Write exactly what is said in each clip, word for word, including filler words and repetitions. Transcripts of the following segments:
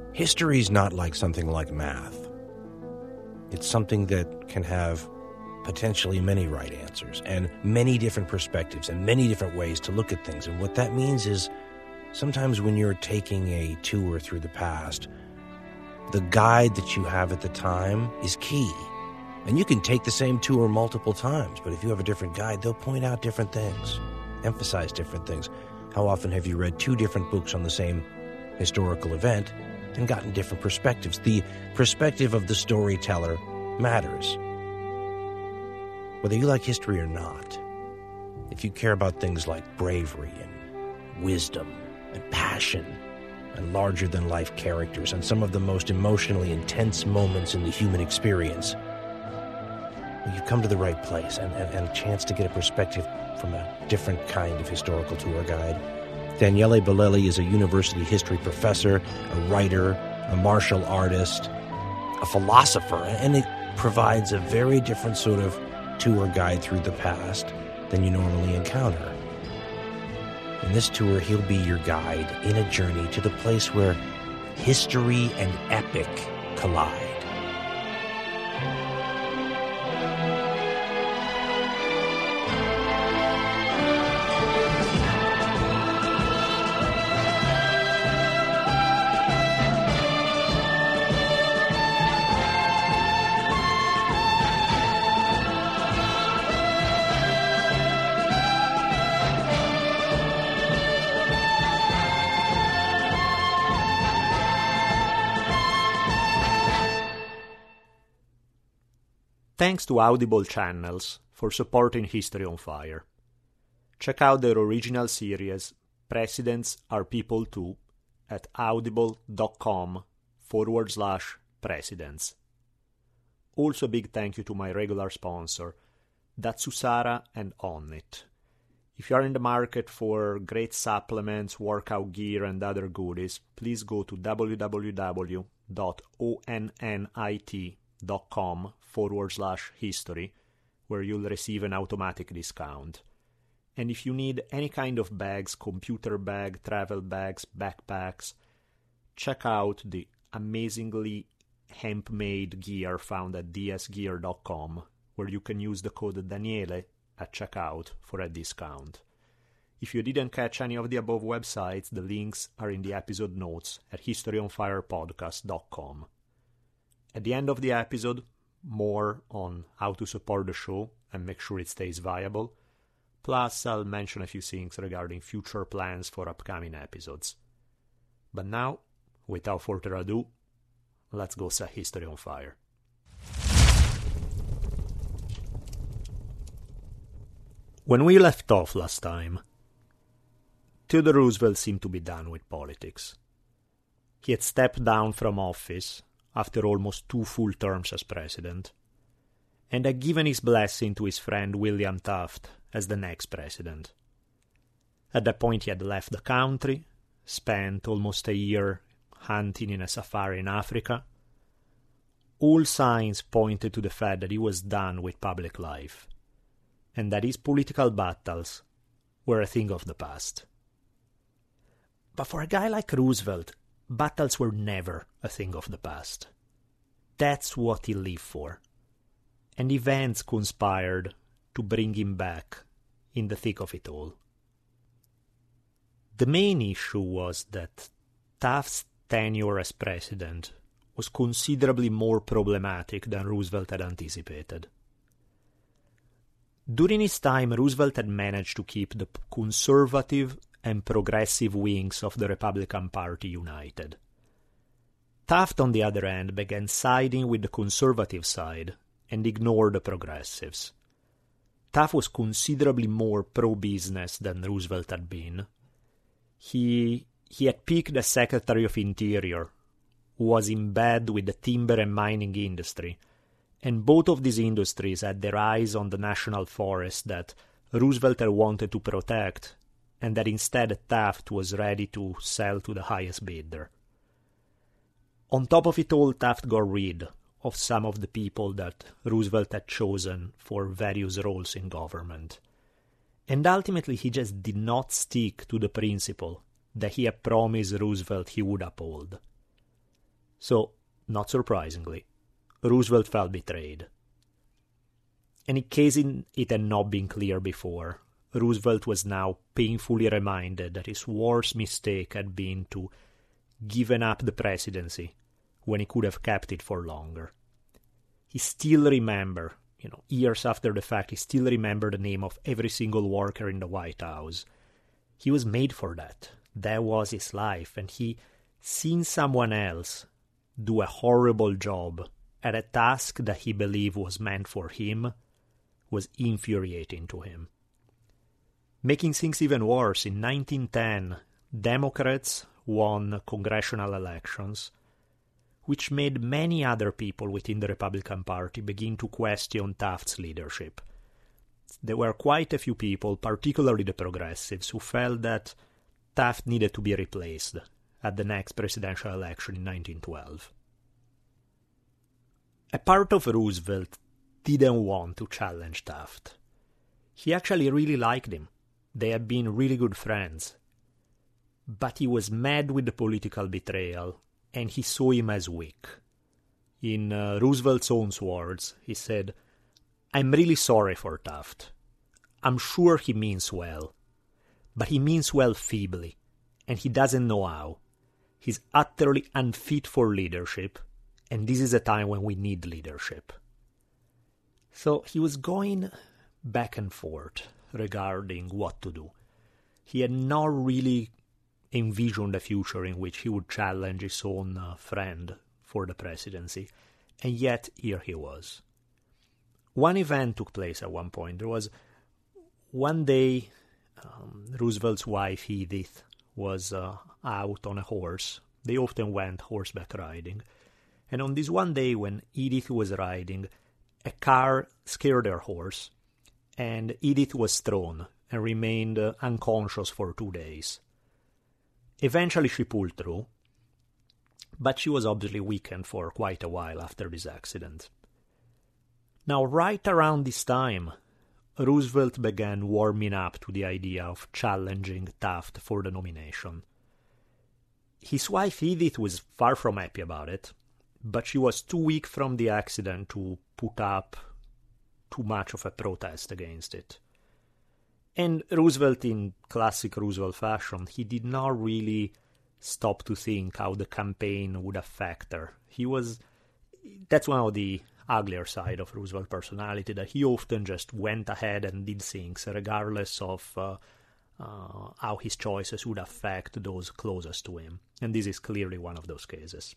history is not like something like math. It's something that can have potentially many right answers and many different perspectives and many different ways to look at things. And what that means is sometimes when you're taking a tour through the past, the guide that you have at the time is key. And you can take the same tour multiple times, but if you have a different guide, they'll point out different things, emphasize different things. How often have you read two different books on the same historical event and gotten different perspectives? The perspective of the storyteller matters. Whether you like history or not, if you care about things like bravery and wisdom and passion and larger-than-life characters and some of the most emotionally intense moments in the human experience, you've come to the right place, and, and, and a chance to get a perspective from a different kind of historical tour guide. Daniele Bolelli is a university history professor, a writer, a martial artist, a philosopher, and it provides a very different sort of tour guide through the past than you normally encounter. In this tour, he'll be your guide in a journey to the place where history and epic collide. Thanks to Audible Channels for supporting History on Fire. Check out their original series, Presidents Are People Too, at audible.com forward slash presidents. Also a big thank you to my regular sponsor, Datsusara and Onnit. If you are in the market for great supplements, workout gear, and other goodies, please go to www.onnit.com forward slash history, where you'll receive an automatic discount. And if you need any kind of bags, computer bag, travel bags, backpacks, check out the amazingly hemp-made gear found at d s gear dot com, where you can use the code Daniele at checkout for a discount. If you didn't catch any of the above websites, the links are in the episode notes at history on fire podcast dot com. At the end of the episode, more on how to support the show and make sure it stays viable. Plus, I'll mention a few things regarding future plans for upcoming episodes. But now, without further ado, let's go set history on fire. When we left off last time, Theodore Roosevelt seemed to be done with politics. He had stepped down from office after almost two full terms as president, and had given his blessing to his friend William Taft as the next president. At that point he had left the country, spent almost a year hunting in a safari in Africa. All signs pointed to the fact that he was done with public life, and that his political battles were a thing of the past. But for a guy like Roosevelt, battles were never a thing of the past. That's what he lived for. And events conspired to bring him back in the thick of it all. The main issue was that Taft's tenure as president was considerably more problematic than Roosevelt had anticipated. During his time, Roosevelt had managed to keep the conservative and progressive wings of the Republican Party united. Taft, on the other hand, began siding with the conservative side and ignored the progressives. Taft was considerably more pro-business than Roosevelt had been. He, he had peaked as Secretary of Interior, who was in bed with the timber and mining industry, and both of these industries had their eyes on the national forest that Roosevelt had wanted to protect, and that instead Taft was ready to sell to the highest bidder. On top of it all, Taft got rid of some of the people that Roosevelt had chosen for various roles in government. And ultimately he just did not stick to the principle that he had promised Roosevelt he would uphold. So, not surprisingly, Roosevelt felt betrayed. And in case it had not been clear before, Roosevelt was now painfully reminded that his worst mistake had been to given up the presidency when he could have kept it for longer. He still remembered, you know, years after the fact, he still remembered the name of every single worker in the White House. He was made for that. That was his life, and he, seen someone else do a horrible job at a task that he believed was meant for him, was infuriating to him. Making things even worse, in nineteen ten, Democrats won congressional elections, which made many other people within the Republican Party begin to question Taft's leadership. There were quite a few people, particularly the progressives, who felt that Taft needed to be replaced at the next presidential election in nineteen twelve. A part of Roosevelt didn't want to challenge Taft. He actually really liked him. They had been really good friends. But he was mad with the political betrayal, and he saw him as weak. In uh, Roosevelt's own words, he said, "I'm really sorry for Taft. I'm sure he means well. But he means well feebly, and he doesn't know how. He's utterly unfit for leadership, and this is a time when we need leadership." So he was going back and forth regarding what to do. He had not really envisioned a future in which he would challenge his own uh, friend for the presidency, and yet here he was. One event took place at one point. There was one day, um, Roosevelt's wife, Edith, was uh, out on a horse. They often went horseback riding. And on this one day when Edith was riding, a car scared her horse, and Edith was thrown and remained uh, unconscious for two days. Eventually she pulled through, but she was obviously weakened for quite a while after this accident. Now, right around this time, Roosevelt began warming up to the idea of challenging Taft for the nomination. His wife Edith was far from happy about it, but she was too weak from the accident to put up too much of a protest against it. And Roosevelt, in classic Roosevelt fashion, he did not really stop to think how the campaign would affect her. He was... That's one of the uglier side of Roosevelt's personality, that he often just went ahead and did things regardless of uh, uh, how his choices would affect those closest to him. And this is clearly one of those cases.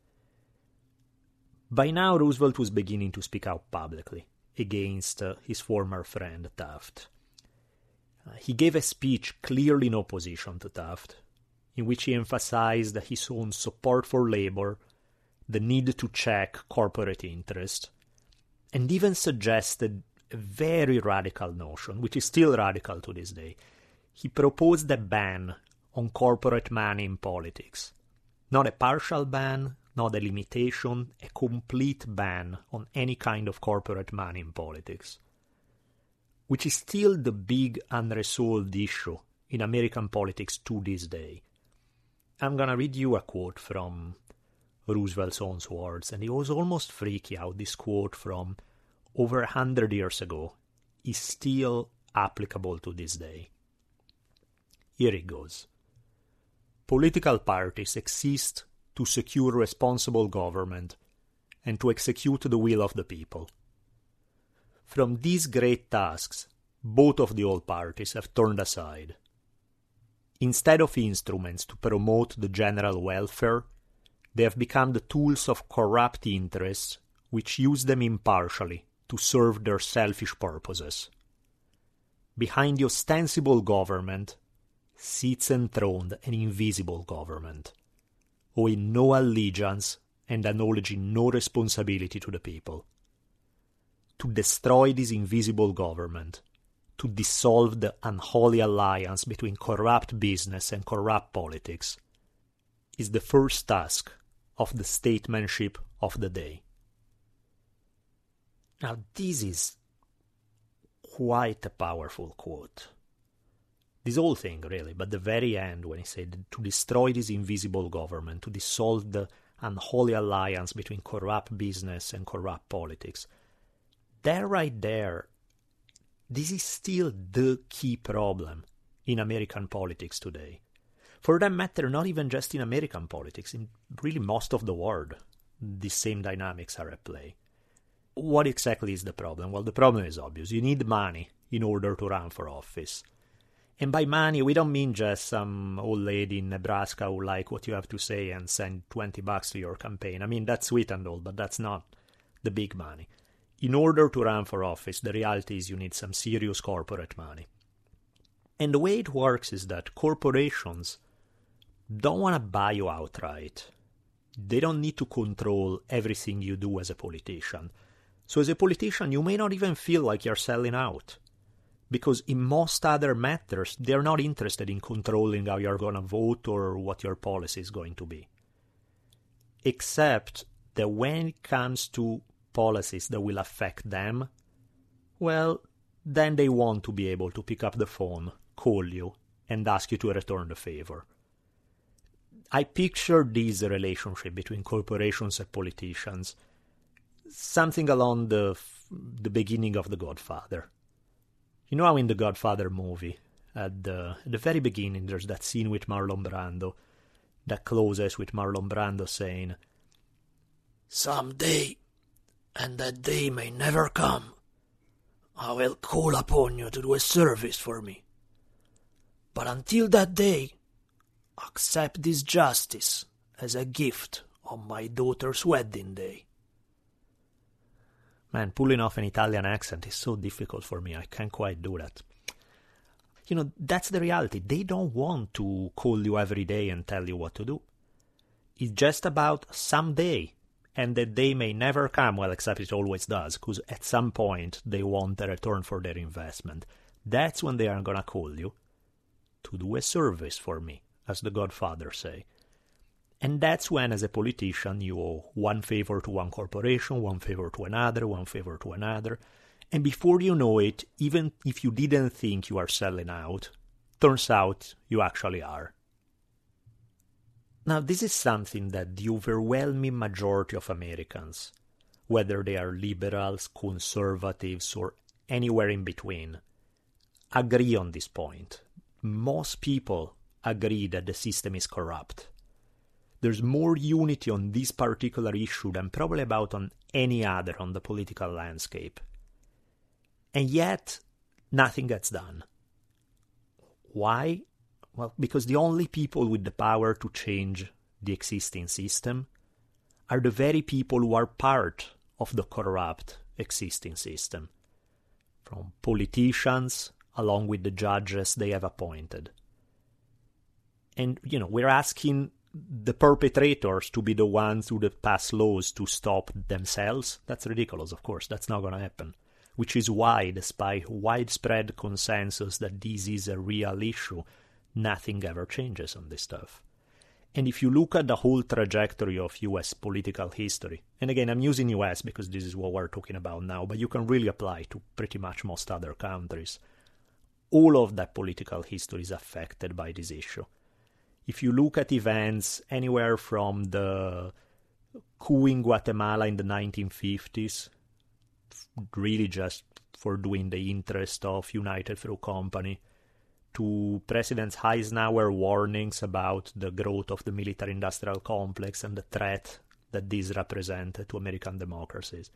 By now, Roosevelt was beginning to speak out publicly against uh, his former friend Taft. Uh, he gave a speech clearly in opposition to Taft, in which he emphasized his own support for labor, the need to check corporate interest, and even suggested a very radical notion, which is still radical to this day. He proposed a ban on corporate money in politics. Not a partial ban, not a limitation, a complete ban on any kind of corporate money in politics, which is still the big unresolved issue in American politics to this day. I'm gonna read you a quote from Roosevelt's own words, and it was almost freaky how this quote from over a hundred years ago is still applicable to this day. Here it goes. Political parties exist to secure responsible government and to execute the will of the people. From these great tasks, both of the old parties have turned aside. Instead of instruments to promote the general welfare, they have become the tools of corrupt interests which use them impartially to serve their selfish purposes. Behind the ostensible government sits enthroned an invisible government, owing no allegiance and acknowledging no responsibility to the people. To destroy this invisible government, to dissolve the unholy alliance between corrupt business and corrupt politics, is the first task of the statesmanship of the day. Now, this is quite a powerful quote. This whole thing, really, but the very end, when he said to destroy this invisible government, to dissolve the unholy alliance between corrupt business and corrupt politics. That right there, this is still the key problem in American politics today. For that matter, not even just in American politics, in really most of the world, the same dynamics are at play. What exactly is the problem? Well, the problem is obvious. You need money in order to run for office. And by money, we don't mean just some old lady in Nebraska who like what you have to say and send twenty bucks to your campaign. I mean, that's sweet and all, but that's not the big money. In order to run for office, the reality is you need some serious corporate money. And the way it works is that corporations don't want to buy you outright. They don't need to control everything you do as a politician. So as a politician, you may not even feel like you're selling out. Because in most other matters, they're not interested in controlling how you're going to vote or what your policy is going to be. Except that when it comes to policies that will affect them, well, then they want to be able to pick up the phone, call you, and ask you to return the favor. I picture this relationship between corporations and politicians, something along the the beginning of The Godfather. You know how in The Godfather movie, at the, at the very beginning, there's that scene with Marlon Brando that closes with Marlon Brando saying, "Someday, and that day may never come, I will call upon you to do a service for me. But until that day, accept this justice as a gift on my daughter's wedding day." Man, pulling off an Italian accent is so difficult for me. I can't quite do that. You know, that's the reality. They don't want to call you every day and tell you what to do. It's just about someday, and that day may never come, well, except it always does, because at some point they want a return for their investment. That's when they are going to call you to do a service for me, as the Godfather say. And that's when, as a politician, you owe one favor to one corporation, one favor to another, one favor to another. And before you know it, even if you didn't think you are selling out, turns out you actually are. Now, this is something that the overwhelming majority of Americans, whether they are liberals, conservatives, or anywhere in between, agree on this point. Most people agree that the system is corrupt. There's more unity on this particular issue than probably about on any other on the political landscape. And yet, nothing gets done. Why? Well, because the only people with the power to change the existing system are the very people who are part of the corrupt existing system, from politicians along with the judges they have appointed. And, you know, we're asking the perpetrators to be the ones who pass laws to stop themselves. That's ridiculous, of course. That's not going to happen. Which is why, despite widespread consensus that this is a real issue, nothing ever changes on this stuff. And if you look at the whole trajectory of U S political history, and again, I'm using U S because this is what we're talking about now, but you can really apply to pretty much most other countries, all of that political history is affected by this issue. If you look at events anywhere from the coup in Guatemala in the nineteen fifties, really just for doing the interest of United Fruit Company, to President Eisenhower warnings about the growth of the military-industrial complex and the threat that this represented to American democracies.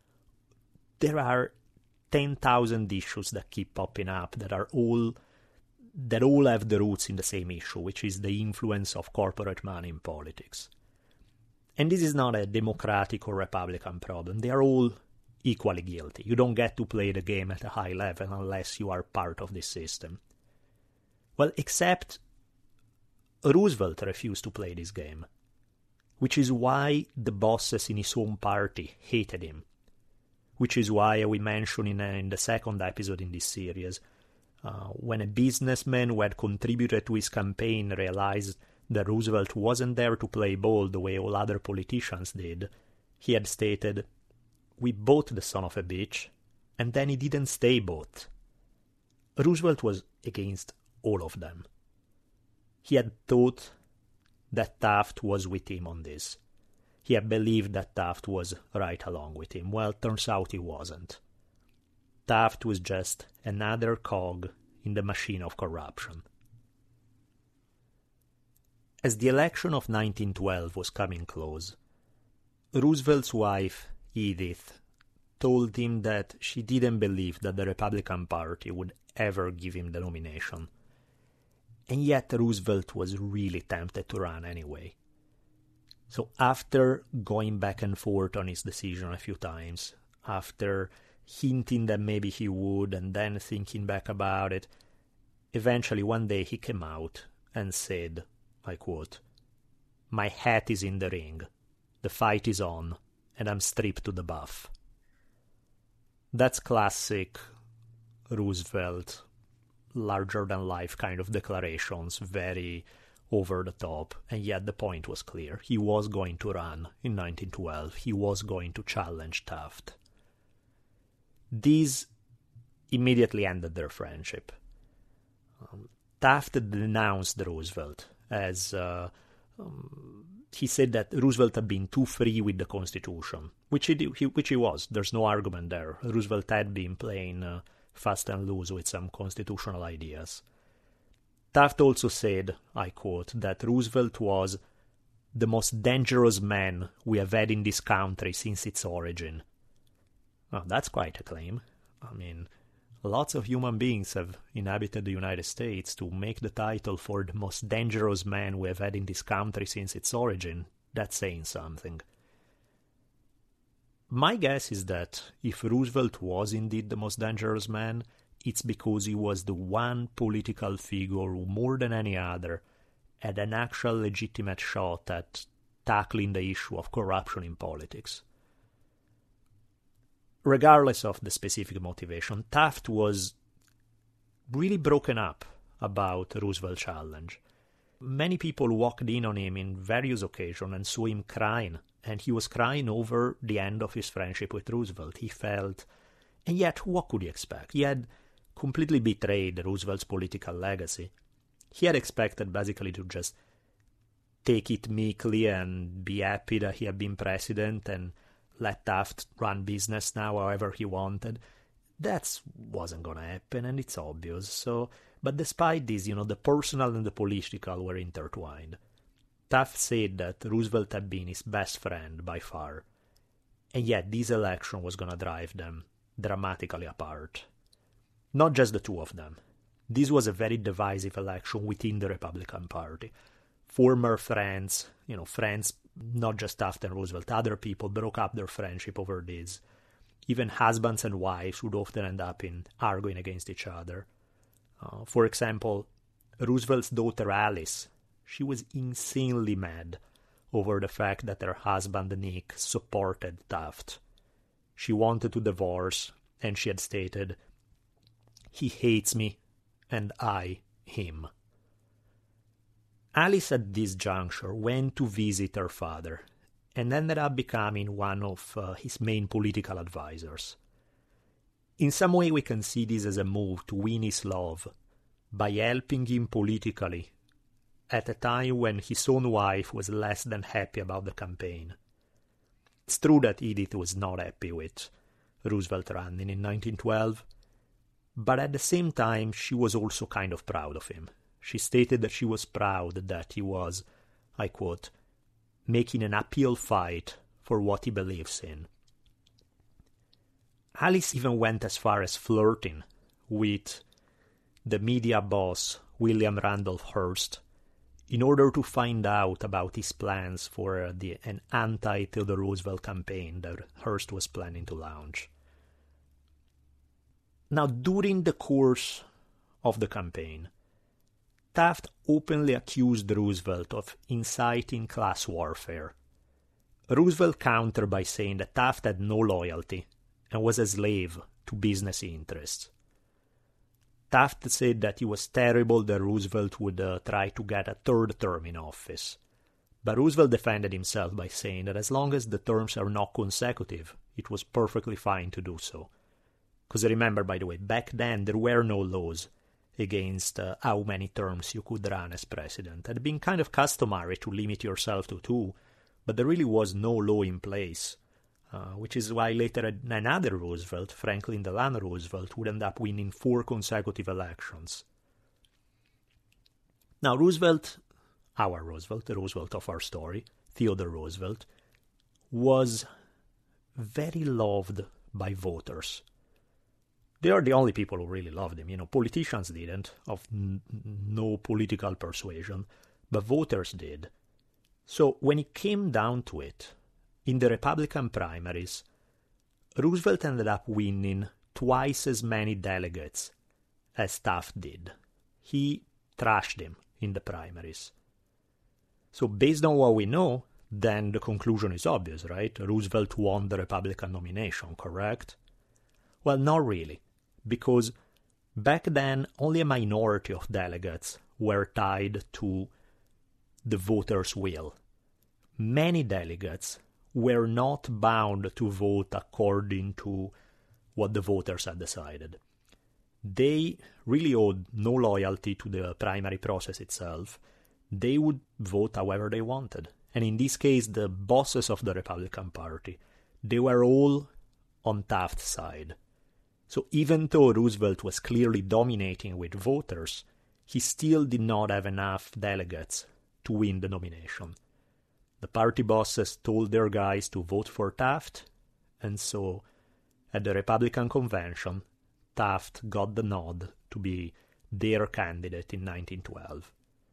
There are ten thousand issues that keep popping up that are all that all have the roots in the same issue, which is the influence of corporate money in politics. And this is not a Democratic or Republican problem. They are all equally guilty. You don't get to play the game at a high level unless you are part of this system. Well, except Roosevelt refused to play this game, which is why the bosses in his own party hated him, which is why we mentioned in, uh, in the second episode in this series, uh, when a businessman who had contributed to his campaign realized that Roosevelt wasn't there to play ball the way all other politicians did, he had stated, "We bought the son of a bitch," and then he didn't stay bought. Roosevelt was against all of them. He had thought that Taft was with him on this. he had believed that Taft was right along with him. Well, turns out he wasn't. Taft was just another cog in the machine of corruption. As the election of nineteen twelve was coming close, Roosevelt's wife, Edith, told him that she didn't believe that the Republican Party would ever give him the nomination. And yet Roosevelt was really tempted to run anyway. So after going back and forth on his decision a few times, after hinting that maybe he would and then thinking back about it, eventually one day he came out and said, I quote, "My hat is in the ring, the fight is on, and I'm stripped to the buff." That's classic Roosevelt, larger-than-life kind of declarations, very over the top, and yet the point was clear. He was going to run in nineteen twelve. He was going to challenge Taft. These immediately ended their friendship. Um, Taft denounced Roosevelt as uh, um, he said that Roosevelt had been too free with the Constitution, which he, he which he was. There's no argument there. Roosevelt had been playing uh, fast and loose with some constitutional ideas. Taft also said, I quote, that Roosevelt was the most dangerous man we have had in this country since its origin. Well, that's quite a claim. I mean, lots of human beings have inhabited the United States. To make the title for the most dangerous man we have had in this country since its origin, that's saying something. My guess is that if Roosevelt was indeed the most dangerous man, it's because he was the one political figure who, more than any other, had an actual legitimate shot at tackling the issue of corruption in politics. Regardless of the specific motivation, Taft was really broken up about Roosevelt's challenge. Many people walked in on him in various occasions and saw him crying, and he was crying over the end of his friendship with Roosevelt. He felt, and yet what could he expect? He had completely betrayed Roosevelt's political legacy. He had expected basically to just take it meekly and be happy that he had been president and let Taft run business now however he wanted. That wasn't going to happen, and it's obvious. So, but despite this, you know, the personal and the political were intertwined. Taft said that Roosevelt had been his best friend by far, and yet this election was going to drive them dramatically apart. Not just the two of them. This was a very divisive election within the Republican Party. Former friends, you know, friends, not just Taft and Roosevelt, other people broke up their friendship over this. Even husbands and wives would often end up in arguing against each other. Uh, for example, Roosevelt's daughter Alice, she was insanely mad over the fact that her husband Nick supported Taft. She wanted to divorce, and she had stated, "He hates me, and I him." Alice at this juncture went to visit her father and ended up becoming one of uh, his main political advisors. In some way we can see this as a move to win his love by helping him politically at a time when his own wife was less than happy about the campaign. It's true that Edith was not happy with Roosevelt running in nineteen twelve, but at the same time she was also kind of proud of him. She stated that she was proud that he was, I quote, making an uphill fight for what he believes in. Alice even went as far as flirting with the media boss William Randolph Hearst in order to find out about his plans for the, an anti-Theodore Roosevelt campaign that Hearst was planning to launch. Now, during the course of the campaign, Taft openly accused Roosevelt of inciting class warfare. Roosevelt countered by saying that Taft had no loyalty and was a slave to business interests. Taft said that it was terrible that Roosevelt would uh, try to get a third term in office. But Roosevelt defended himself by saying that as long as the terms are not consecutive, it was perfectly fine to do so. Because remember, by the way, back then there were no laws against uh, how many terms you could run as president. It had been kind of customary to limit yourself to two, but there really was no law in place, uh, which is why later another Roosevelt, Franklin Delano Roosevelt, would end up winning four consecutive elections. Now, Roosevelt, our Roosevelt, the Roosevelt of our story, Theodore Roosevelt, was very loved by voters. They are the only people who really loved him. You know, politicians didn't, of n- no political persuasion, but voters did. So when it came down to it, in the Republican primaries, Roosevelt ended up winning twice as many delegates as Taft did. He trashed him in the primaries. So based on what we know, then the conclusion is obvious, right? Roosevelt won the Republican nomination, correct? Well, not really, because back then only a minority of delegates were tied to the voters' will. Many delegates were not bound to vote according to what the voters had decided. They really owed no loyalty to the primary process itself. They would vote however they wanted. And in this case, the bosses of the Republican Party, they were all on Taft's side. So even though Roosevelt was clearly dominating with voters, he still did not have enough delegates to win the nomination. The party bosses told their guys to vote for Taft, and so at the Republican convention, Taft got the nod to be their candidate in nineteen twelve.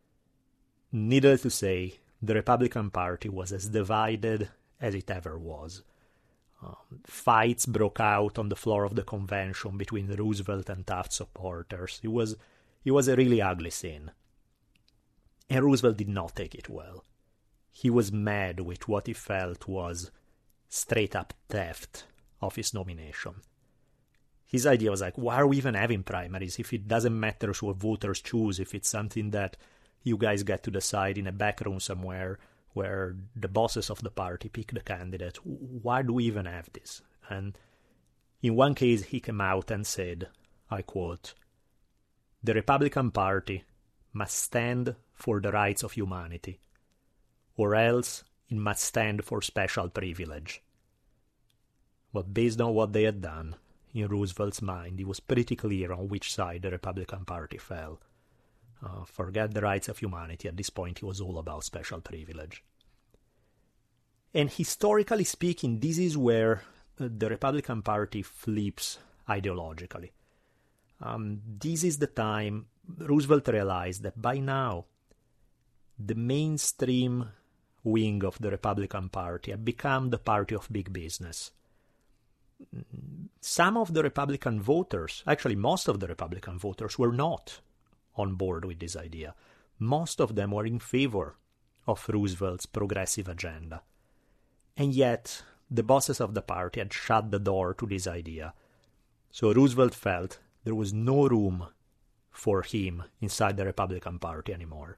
Needless to say, the Republican Party was as divided as it ever was. Um, fights broke out on the floor of the convention between Roosevelt and Taft supporters. It was, it was a really ugly scene. And Roosevelt did not take it well. He was mad with what he felt was straight-up theft of his nomination. His idea was like, why are we even having primaries if it doesn't matter what voters choose, if it's something that you guys get to decide in a back room somewhere where the bosses of the party pick the candidate? Why do we even have this? And in one case, he came out and said, I quote, "The Republican Party must stand for the rights of humanity, or else it must stand for special privilege." But based on what they had done, in Roosevelt's mind, it was pretty clear on which side the Republican Party fell. Uh, forget the rights of humanity. At this point, he was all about special privilege. And historically speaking, this is where uh, the Republican Party flips ideologically. Um, this is the time Roosevelt realized that by now, the mainstream wing of the Republican Party had become the party of big business. Some of the Republican voters, actually most of the Republican voters, were not on board with this idea. Most of them were in favor of Roosevelt's progressive agenda. And yet, the bosses of the party had shut the door to this idea. So Roosevelt felt there was no room for him inside the Republican Party anymore.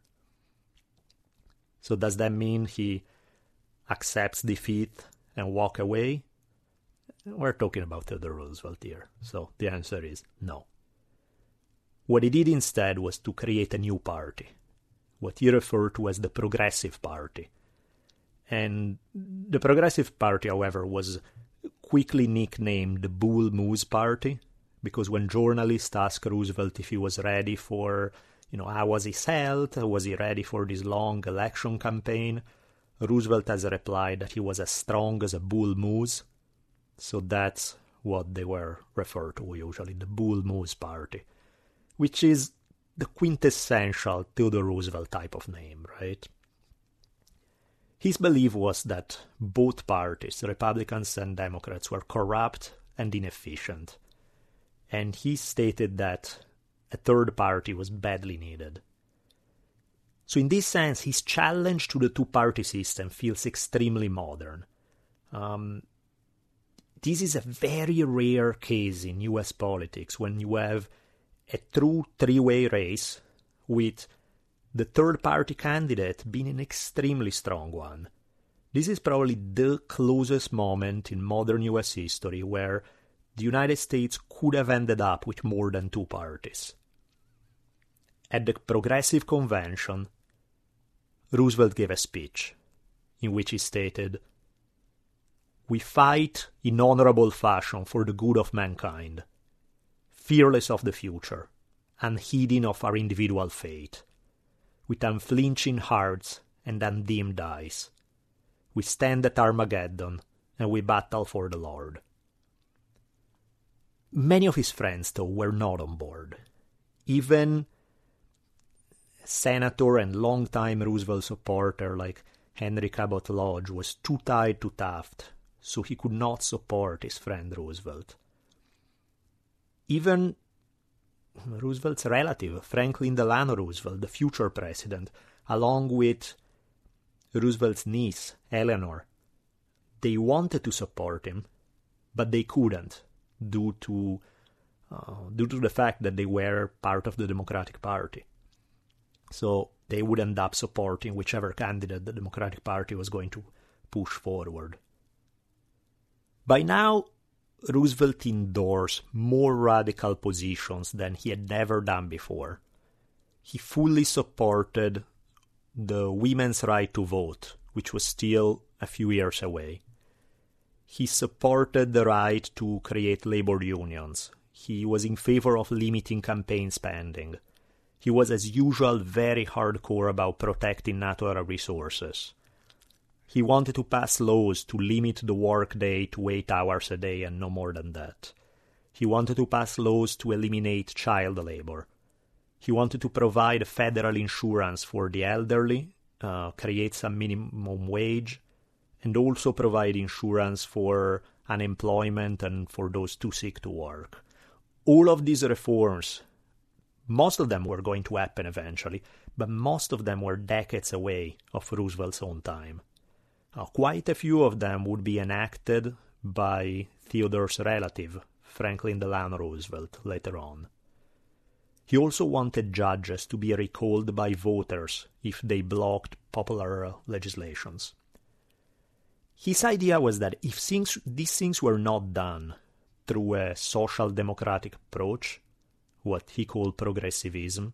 So does that mean he accepts defeat and walk away? We're talking about Theodore Roosevelt here, so the answer is no. What he did instead was to create a new party, what he referred to as the Progressive Party. And the Progressive Party, however, was quickly nicknamed the Bull Moose Party, because when journalists asked Roosevelt if he was ready for, you know, how was his health, was he ready for this long election campaign, Roosevelt has replied that he was as strong as a bull moose. So that's what they were referred to usually, the Bull Moose Party, which is the quintessential Theodore Roosevelt type of name, right? His belief was that both parties, Republicans and Democrats, were corrupt and inefficient, and he stated that a third party was badly needed. So in this sense, his challenge to the two-party system feels extremely modern. Um, This is a very rare case in U S politics when you have a true three-way race with the third-party candidate being an extremely strong one. This is probably the closest moment in modern U S history where the United States could have ended up with more than two parties. At the Progressive Convention, Roosevelt gave a speech. in which he stated, "We fight in honorable fashion for the good of mankind, fearless of the future, unheeding of our individual fate, with unflinching hearts and undimmed eyes. We stand at Armageddon, and we battle for the Lord." Many of his friends, though, were not on board. Even senator and longtime Roosevelt supporter like Henry Cabot Lodge was too tied to Taft, so he could not support his friend Roosevelt. Even Roosevelt's relative, Franklin Delano Roosevelt, the future president, along with Roosevelt's niece, Eleanor, they wanted to support him, but they couldn't due to uh, due to the fact that they were part of the Democratic Party. So they would end up supporting whichever candidate the Democratic Party was going to push forward. By now, Roosevelt endorsed more radical positions than he had ever done before. He fully supported the women's right to vote, which was still a few years away. He supported the right to create labor unions. He was in favor of limiting campaign spending. He was, as usual, very hardcore about protecting natural resources. He wanted to pass laws to limit the workday to eight hours a day and no more than that. He wanted to pass laws to eliminate child labor. He wanted to provide federal insurance for the elderly, uh, create some minimum wage, and also provide insurance for unemployment and for those too sick to work. All of these reforms, most of them were going to happen eventually, but most of them were decades away of Roosevelt's own time. Uh, quite a few of them would be enacted by Theodore's relative, Franklin Delano Roosevelt, later on. He also wanted judges to be recalled by voters if they blocked popular legislations. His idea was that if things, these things were not done through a social democratic approach, what he called progressivism,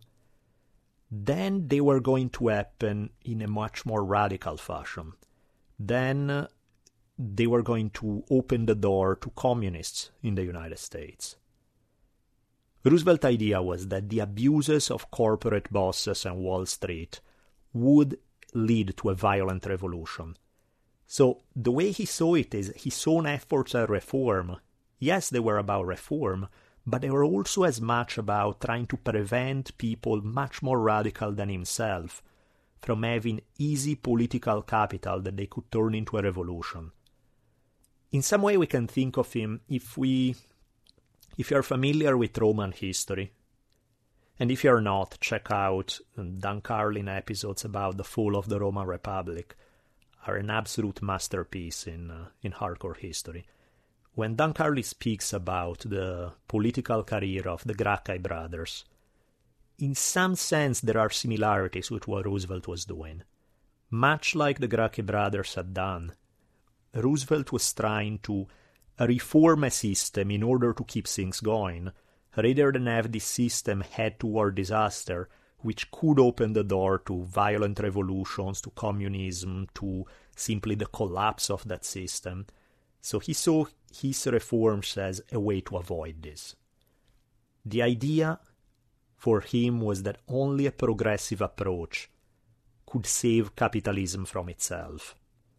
then they were going to happen in a much more radical fashion. Then uh, they were going to open the door to communists in the United States. Roosevelt's idea was that the abuses of corporate bosses and Wall Street would lead to a violent revolution. So the way he saw it is he saw efforts at reform. Yes, they were about reform, but they were also as much about trying to prevent people much more radical than himself from having easy political capital that they could turn into a revolution. In some way we can think of him, if we, if you're familiar with Roman history, and if you're not, check out Dan Carlin episodes about the fall of the Roman Republic, are an absolute masterpiece in uh, in hardcore history. When Dan Carlin speaks about the political career of the Gracchi brothers, in some sense there are similarities with what Roosevelt was doing. Much like the Gracchi brothers had done, Roosevelt was trying to reform a system in order to keep things going, rather than have this system head toward disaster, which could open the door to violent revolutions, to communism, to simply the collapse of that system. So he saw his reforms as a way to avoid this. The idea for him was that only a progressive approach could save capitalism from itself.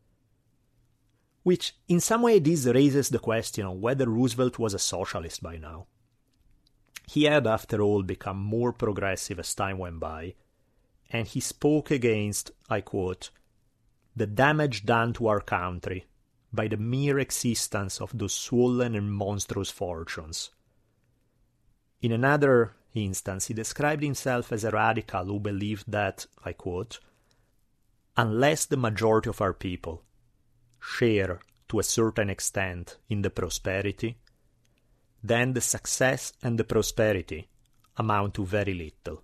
Which, in some way, this raises the question of whether Roosevelt was a socialist by now. He had, after all, become more progressive as time went by, and he spoke against, I quote, "the damage done to our country by the mere existence of those swollen and monstrous fortunes." In another instance, he described himself as a radical who believed that, I quote, "unless the majority of our people share to a certain extent in the prosperity, then the success and the prosperity amount to very little."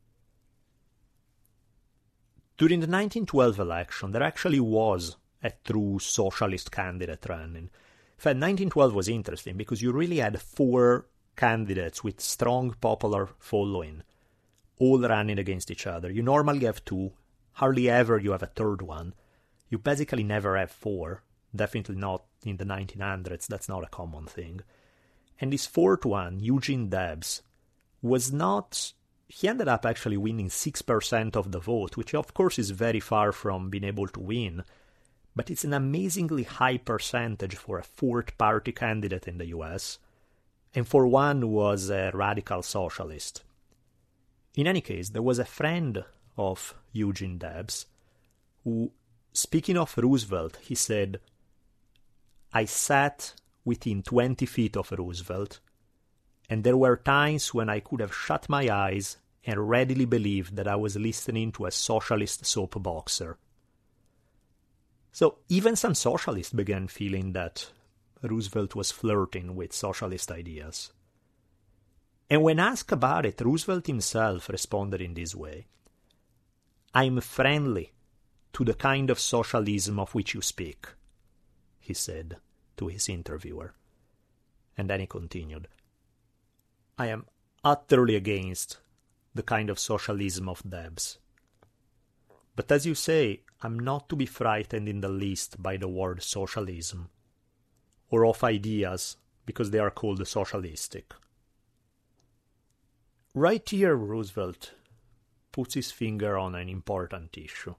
During the nineteen twelve election, there actually was a true socialist candidate running. In fact, nineteen twelve was interesting because you really had four candidates with strong popular following, all running against each other. You normally have two, hardly ever you have a third one. You basically never have four. Definitely not in the nineteen hundreds. That's not a common thing. And this fourth one, Eugene Debs, was not... He ended up actually winning six percent of the vote, which of course is very far from being able to win, but it's an amazingly high percentage for a fourth party candidate in the U S, and for one who was a radical socialist. In any case, there was a friend of Eugene Debs who, speaking of Roosevelt, he said, "I sat within twenty feet of Roosevelt, and there were times when I could have shut my eyes and readily believed that I was listening to a socialist soap boxer." So even some socialists began feeling that Roosevelt was flirting with socialist ideas. And when asked about it, Roosevelt himself responded in this way: "I'm friendly to the kind of socialism of which you speak," he said to his interviewer. And then he continued, "I am utterly against the kind of socialism of Debs. But as you say, I'm not to be frightened in the least by the word socialism, or of ideas because they are called socialistic." Right here, Roosevelt puts his finger on an important issue.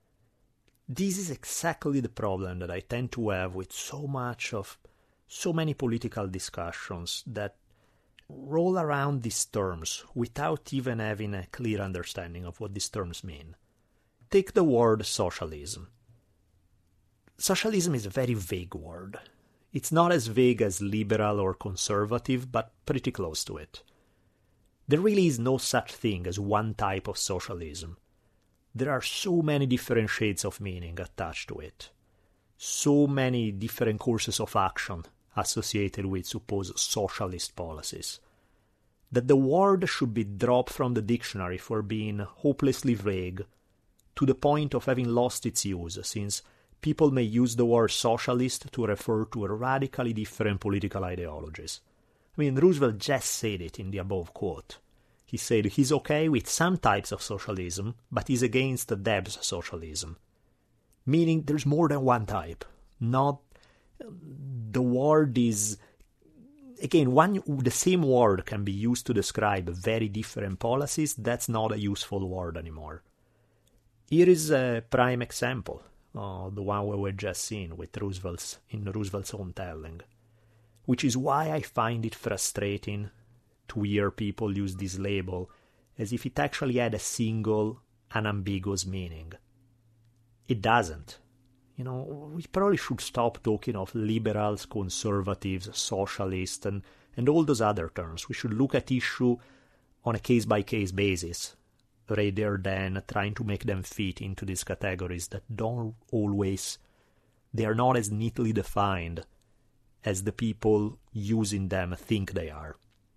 This is exactly the problem that I tend to have with so much of, so many political discussions that roll around these terms without even having a clear understanding of what these terms mean. Take the word socialism. Socialism is a very vague word. It's not as vague as liberal or conservative, but pretty close to it. There really is no such thing as one type of socialism. There are so many different shades of meaning attached to it. So many different courses of action associated with supposed socialist policies, that the word should be dropped from the dictionary for being hopelessly vague, to the point of having lost its use, since people may use the word socialist to refer to radically different political ideologies. I mean, Roosevelt just said it in the above quote. He said he's okay with some types of socialism, but he's against the Debs socialism. Meaning there's more than one type. Not the word is... Again, one the same word can be used to describe very different policies. That's not a useful word anymore. Here is a prime example, uh, the one we were just seeing with Roosevelt's in Roosevelt's own telling, which is why I find it frustrating to hear people use this label as if it actually had a single, unambiguous meaning. It doesn't. You know, we probably should stop talking of liberals, conservatives, socialists, and, and all those other terms. We should look at issue on a case-by-case basis, rather than trying to make them fit into these categories that don't always, they are not as neatly defined as the people using them think they are.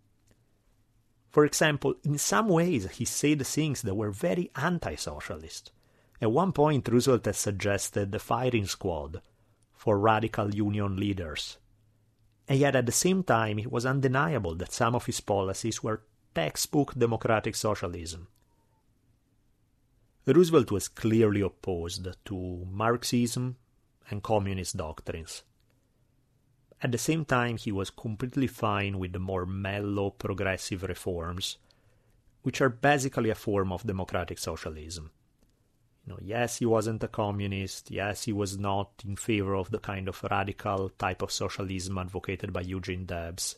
For example, in some ways he said things that were very anti-socialist. At one point, Roosevelt has suggested the firing squad for radical union leaders. And yet at the same time, it was undeniable that some of his policies were textbook democratic socialism. Roosevelt was clearly opposed to Marxism and communist doctrines. At the same time, he was completely fine with the more mellow progressive reforms, which are basically a form of democratic socialism. You know, yes, he wasn't a communist, yes, he was not in favor of the kind of radical type of socialism advocated by Eugene Debs,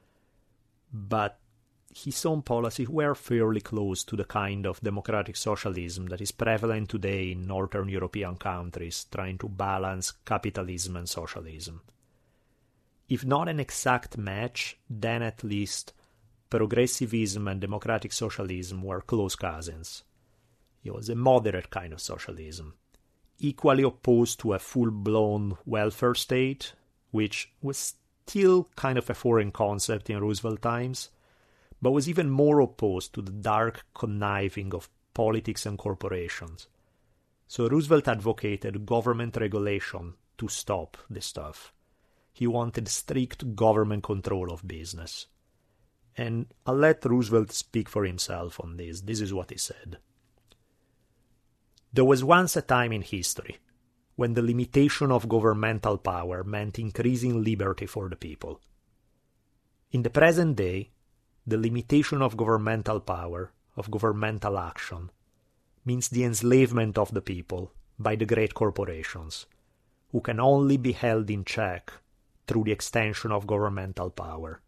but his own policies were fairly close to the kind of democratic socialism that is prevalent today in Northern European countries trying to balance capitalism and socialism. If not an exact match, then at least progressivism and democratic socialism were close cousins. It was a moderate kind of socialism, equally opposed to a full-blown welfare state, which was still kind of a foreign concept in Roosevelt times, but was even more opposed to the dark conniving of politics and corporations. So Roosevelt advocated government regulation to stop this stuff. He wanted strict government control of business. And I'll let Roosevelt speak for himself on this. This is what he said. "There was once a time in history when the limitation of governmental power meant increasing liberty for the people. In the present day, the limitation of governmental power, of governmental action, means the enslavement of the people by the great corporations, who can only be held in check through the extension of governmental power.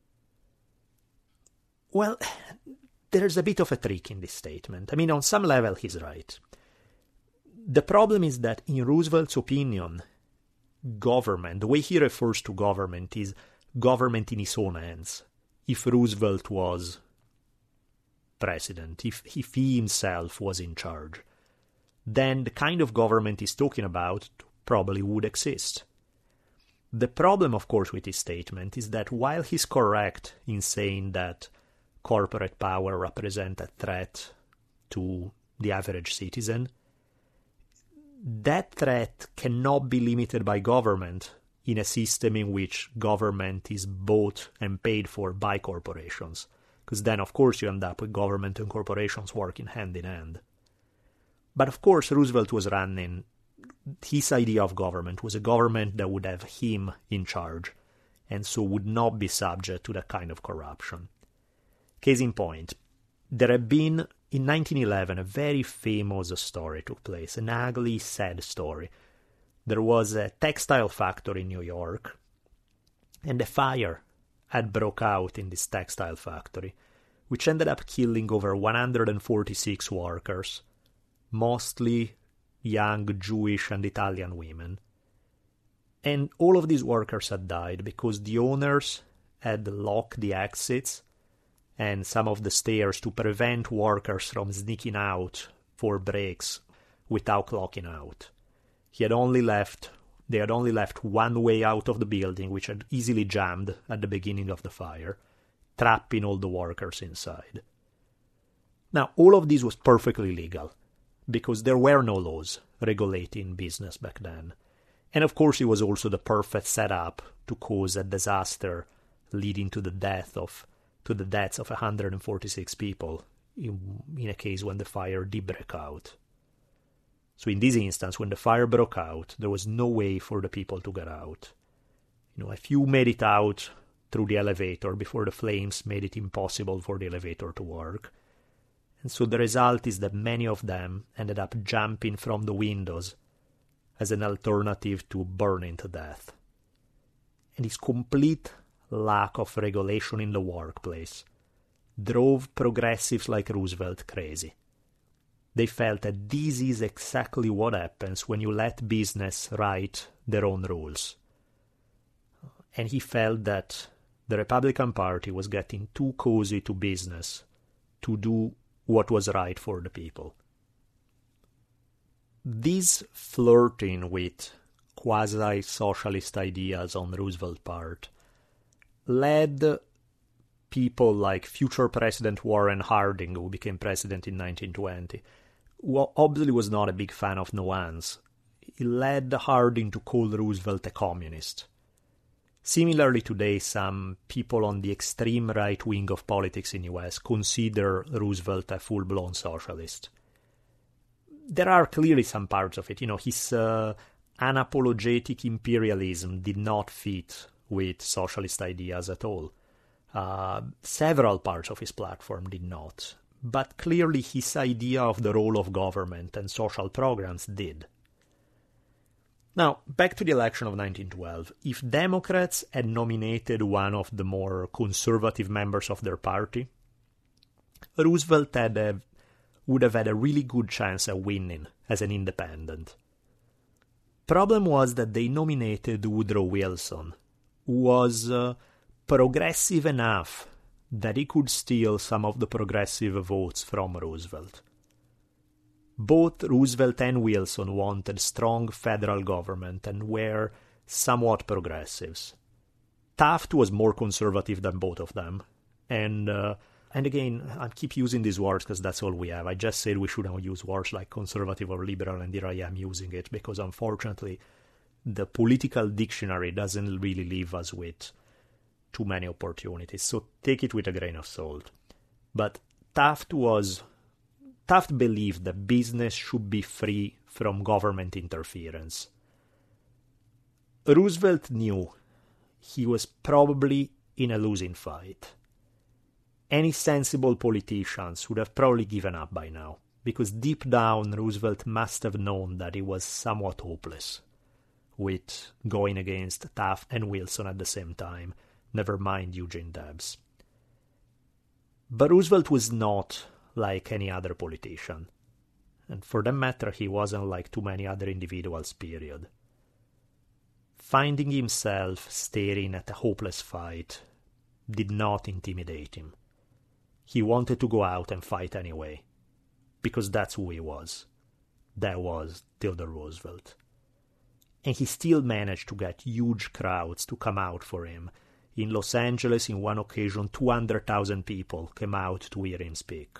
Well, there's a bit of a trick in this statement. I mean, on some level, he's right. The problem is that, in Roosevelt's opinion, government, the way he refers to government is government in his own hands. If Roosevelt was president, if, if he himself was in charge, then the kind of government he's talking about probably would exist. The problem, of course, with his statement is that while he's correct in saying that corporate power represents a threat to the average citizen, that threat cannot be limited by government in a system in which government is bought and paid for by corporations, because then, of course, you end up with government and corporations working hand in hand. But, of course, Roosevelt was running, his idea of government was a government that would have him in charge, and so would not be subject to that kind of corruption. Case in point, there had been, in nineteen eleven, a very famous story took place, an ugly, sad story. There was a textile factory in New York, and a fire had broke out in this textile factory, which ended up killing over one hundred forty-six workers, mostly young Jewish and Italian women. And all of these workers had died because the owners had locked the exits and some of the stairs to prevent workers from sneaking out for breaks without clocking out. He had only left, they had only left one way out of the building, which had easily jammed at the beginning of the fire, trapping all the workers inside. Now, all of this was perfectly legal, because there were no laws regulating business back then. And of course, it was also the perfect setup to cause a disaster leading to the death of to the deaths of one hundred forty-six people in, in a case when the fire did break out. So in this instance, when the fire broke out, there was no way for the people to get out. You know, a few made it out through the elevator before the flames made it impossible for the elevator to work. And so the result is that many of them ended up jumping from the windows as an alternative to burning to death. And this complete lack of regulation in the workplace drove progressives like Roosevelt crazy. They felt that this is exactly what happens when you let business write their own rules. And he felt that the Republican Party was getting too cozy to business to do what was right for the people. This flirting with quasi-socialist ideas on Roosevelt's part led people like future President Warren Harding, who became president in nineteen twenty, who obviously was not a big fan of nuance. It led Harding to call Roosevelt a communist. Similarly today, some people on the extreme right wing of politics in the U S consider Roosevelt a full-blown socialist. There are clearly some parts of it. You know, his uh, unapologetic imperialism did not fit with socialist ideas at all. Uh, several parts of his platform did not. But clearly his idea of the role of government and social programs did. Now, back to the election of nineteen twelve. If Democrats had nominated one of the more conservative members of their party, Roosevelt had a, would have had a really good chance at winning as an independent. Problem was that they nominated Woodrow Wilson, who was uh, progressive enough that he could steal some of the progressive votes from Roosevelt. Both Roosevelt and Wilson wanted strong federal government and were somewhat progressives. Taft was more conservative than both of them. And uh, and again, I keep using these words because that's all we have. I just said we shouldn't use words like conservative or liberal, and here I am using it because unfortunately the political dictionary doesn't really leave us with too many opportunities. So take it with a grain of salt. But Taft was... Taft believed that business should be free from government interference. Roosevelt knew he was probably in a losing fight. Any sensible politicians would have probably given up by now, because deep down Roosevelt must have known that he was somewhat hopeless with going against Taft and Wilson at the same time, never mind Eugene Debs. But Roosevelt was not like any other politician, and for that matter he wasn't like too many other individuals, period. Finding himself staring at a hopeless fight did not intimidate him. He wanted to go out and fight anyway, because that's who he was. That was Theodore Roosevelt. And he still managed to get huge crowds to come out for him. In Los Angeles, in one occasion, two hundred thousand people came out to hear him speak.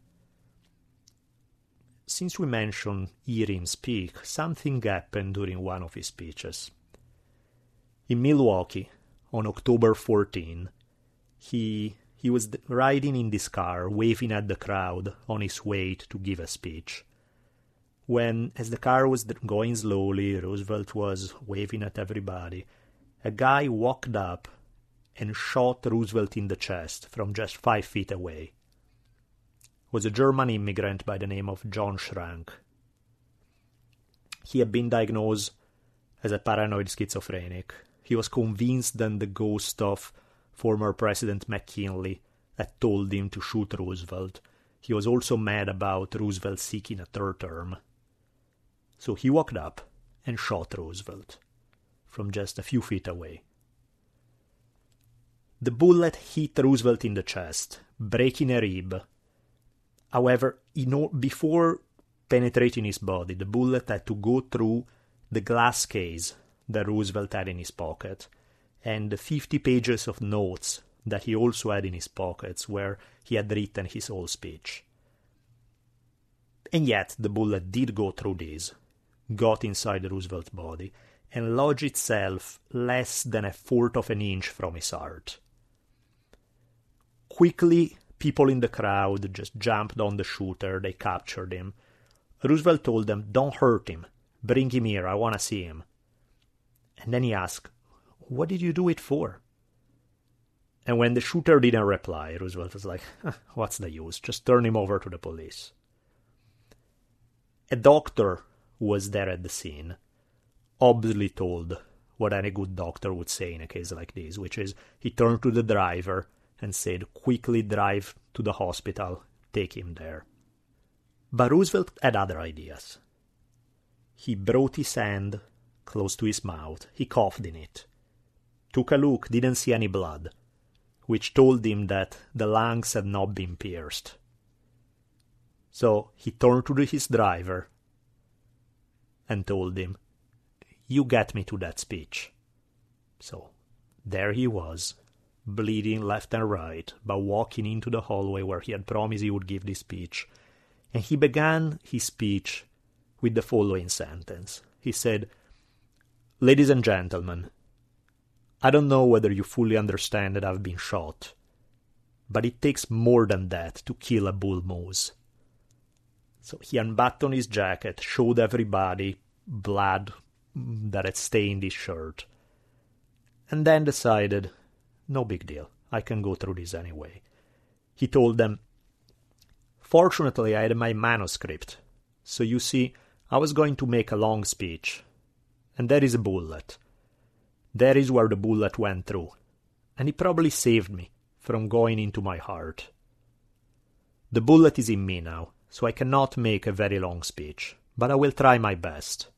Since we mentioned hear him speak, something happened during one of his speeches. In Milwaukee, on October fourteenth, he he was riding in this car, waving at the crowd on his way to give a speech. When, as the car was going slowly, Roosevelt was waving at everybody, a guy walked up and shot Roosevelt in the chest from just five feet away. It was a German immigrant by the name of John Schrank. He had been diagnosed as a paranoid schizophrenic. He was convinced that the ghost of former President McKinley had told him to shoot Roosevelt. He was also mad about Roosevelt seeking a third term. So he walked up and shot Roosevelt from just a few feet away. The bullet hit Roosevelt in the chest, breaking a rib. However, in o- before penetrating his body, the bullet had to go through the glass case that Roosevelt had in his pocket, and the fifty pages of notes that he also had in his pockets where he had written his whole speech. And yet the bullet did go through this, got inside Roosevelt's body, and lodged itself less than a fourth of an inch from his heart. Quickly, people in the crowd just jumped on the shooter, they captured him. Roosevelt told them, "Don't hurt him, bring him here, I want to see him." And then he asked, "What did you do it for?" And when the shooter didn't reply, Roosevelt was like, huh, what's the use? Just turn him over to the police. A doctor who was there at the scene obviously told what any good doctor would say in a case like this, which is he turned to the driver and said, "Quickly drive to the hospital, take him there." But Roosevelt had other ideas. He brought his hand close to his mouth, he coughed in it, took a look, didn't see any blood, which told him that the lungs had not been pierced. So he turned to his driver and told him, "You get me to that speech." So there he was, bleeding left and right, but walking into the hallway where he had promised he would give this speech. And he began his speech with the following sentence. He said, "Ladies and gentlemen, I don't know whether you fully understand that I've been shot, but it takes more than that to kill a bull moose." So he unbuttoned his jacket, showed everybody blood that had stained his shirt, and then decided, no big deal, I can go through this anyway. He told them, "Fortunately, I had my manuscript, so you see, I was going to make a long speech, and there is a bullet. There is where the bullet went through, and it probably saved me from going into my heart. The bullet is in me now, so I cannot make a very long speech, but I will try my best."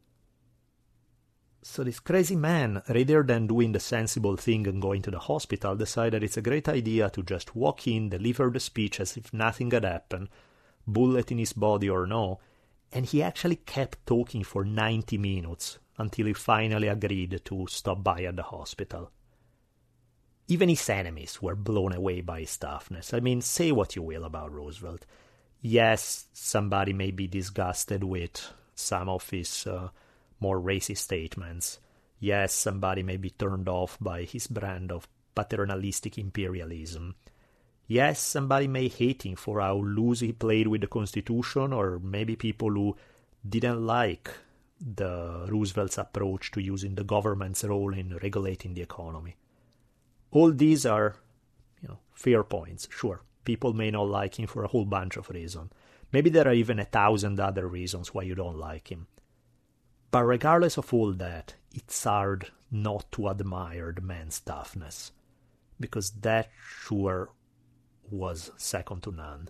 So this crazy man, rather than doing the sensible thing and going to the hospital, decided it's a great idea to just walk in, deliver the speech as if nothing had happened, bullet in his body or no, and he actually kept talking for ninety minutes until he finally agreed to stop by at the hospital. Even his enemies were blown away by his toughness. I mean, say what you will about Roosevelt. Yes, somebody may be disgusted with some of his uh, more racist statements. Yes, somebody may be turned off by his brand of paternalistic imperialism. Yes, somebody may hate him for how loose he played with the Constitution, or maybe people who didn't like the Roosevelt's approach to using the government's role in regulating the economy. All these are, you know, fair points. Sure, people may not like him for a whole bunch of reasons. Maybe there are even a thousand other reasons why you don't like him. But regardless of all that, it's hard not to admire the man's toughness, because that sure was second to none.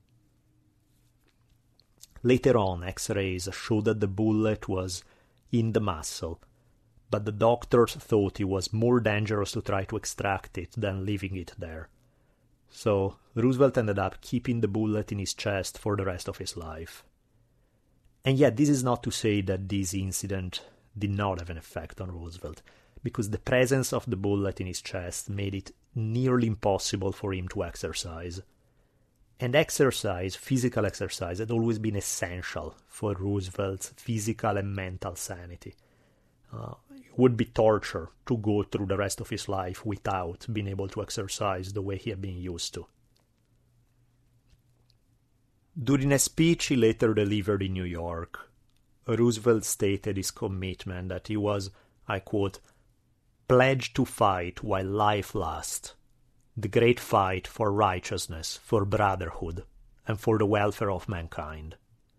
Later on, X-rays showed that the bullet was in the muscle, but the doctors thought it was more dangerous to try to extract it than leaving it there. So Roosevelt ended up keeping the bullet in his chest for the rest of his life. And yet, this is not to say that this incident did not have an effect on Roosevelt, because the presence of the bullet in his chest made it nearly impossible for him to exercise. And exercise, physical exercise, had always been essential for Roosevelt's physical and mental sanity. Uh, it would be torture to go through the rest of his life without being able to exercise the way he had been used to. During a speech he later delivered in New York, Roosevelt stated his commitment that he was, I quote, pledged to fight while life lasts, the great fight for righteousness, for brotherhood, and for the welfare of mankind.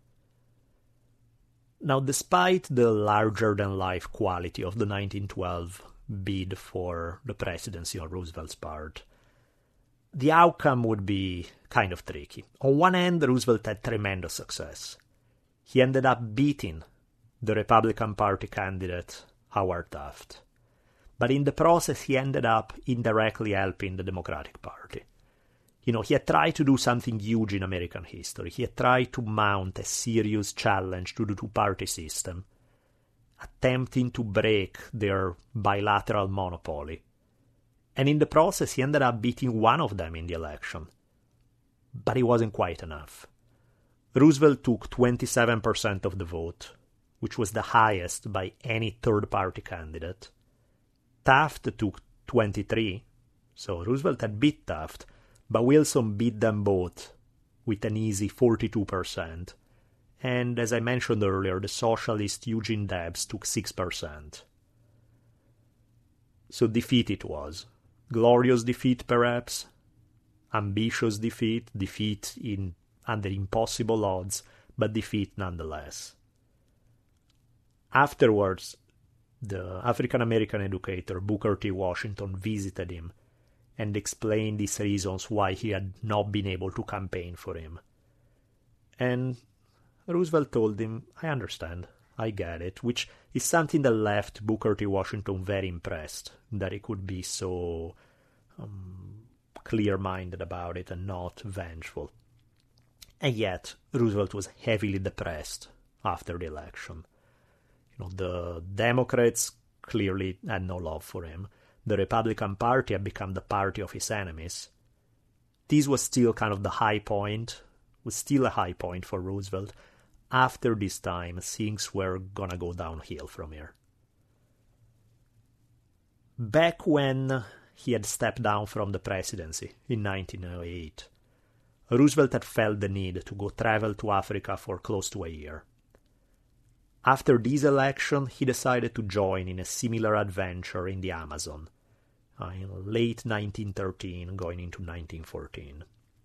Now, despite the larger-than-life quality of the nineteen twelve bid for the presidency on Roosevelt's part, the outcome would be kind of tricky. On one hand, Roosevelt had tremendous success. He ended up beating the Republican Party candidate, Howard Taft. But in the process, he ended up indirectly helping the Democratic Party. You know, he had tried to do something huge in American history. He had tried to mount a serious challenge to the two-party system, attempting to break their bilateral monopoly. And in the process, he ended up beating one of them in the election. But it wasn't quite enough. Roosevelt took twenty-seven percent of the vote, which was the highest by any third-party candidate. Taft took twenty-three, so Roosevelt had beat Taft, but Wilson beat them both with an easy forty-two percent. And as I mentioned earlier, the socialist Eugene Debs took six percent. So defeat it was. Glorious defeat, perhaps. Ambitious defeat, defeat in under impossible odds, but defeat nonetheless. Afterwards, the African-American educator Booker T. Washington visited him and explained his reasons why he had not been able to campaign for him. And Roosevelt told him, I understand, I get it, which is something that left Booker T. Washington very impressed, that he could be so um, clear-minded about it and not vengeful. And yet, Roosevelt was heavily depressed after the election. You know, the Democrats clearly had no love for him. The Republican Party had become the party of his enemies. This was still kind of the high point, was still a high point for Roosevelt. After this time, things were gonna go downhill from here. Back when he had stepped down from the presidency in nineteen oh eight, Roosevelt had felt the need to go travel to Africa for close to a year. After this election, he decided to join in a similar adventure in the Amazon, uh, in late nineteen thirteen, going into nineteen fourteen.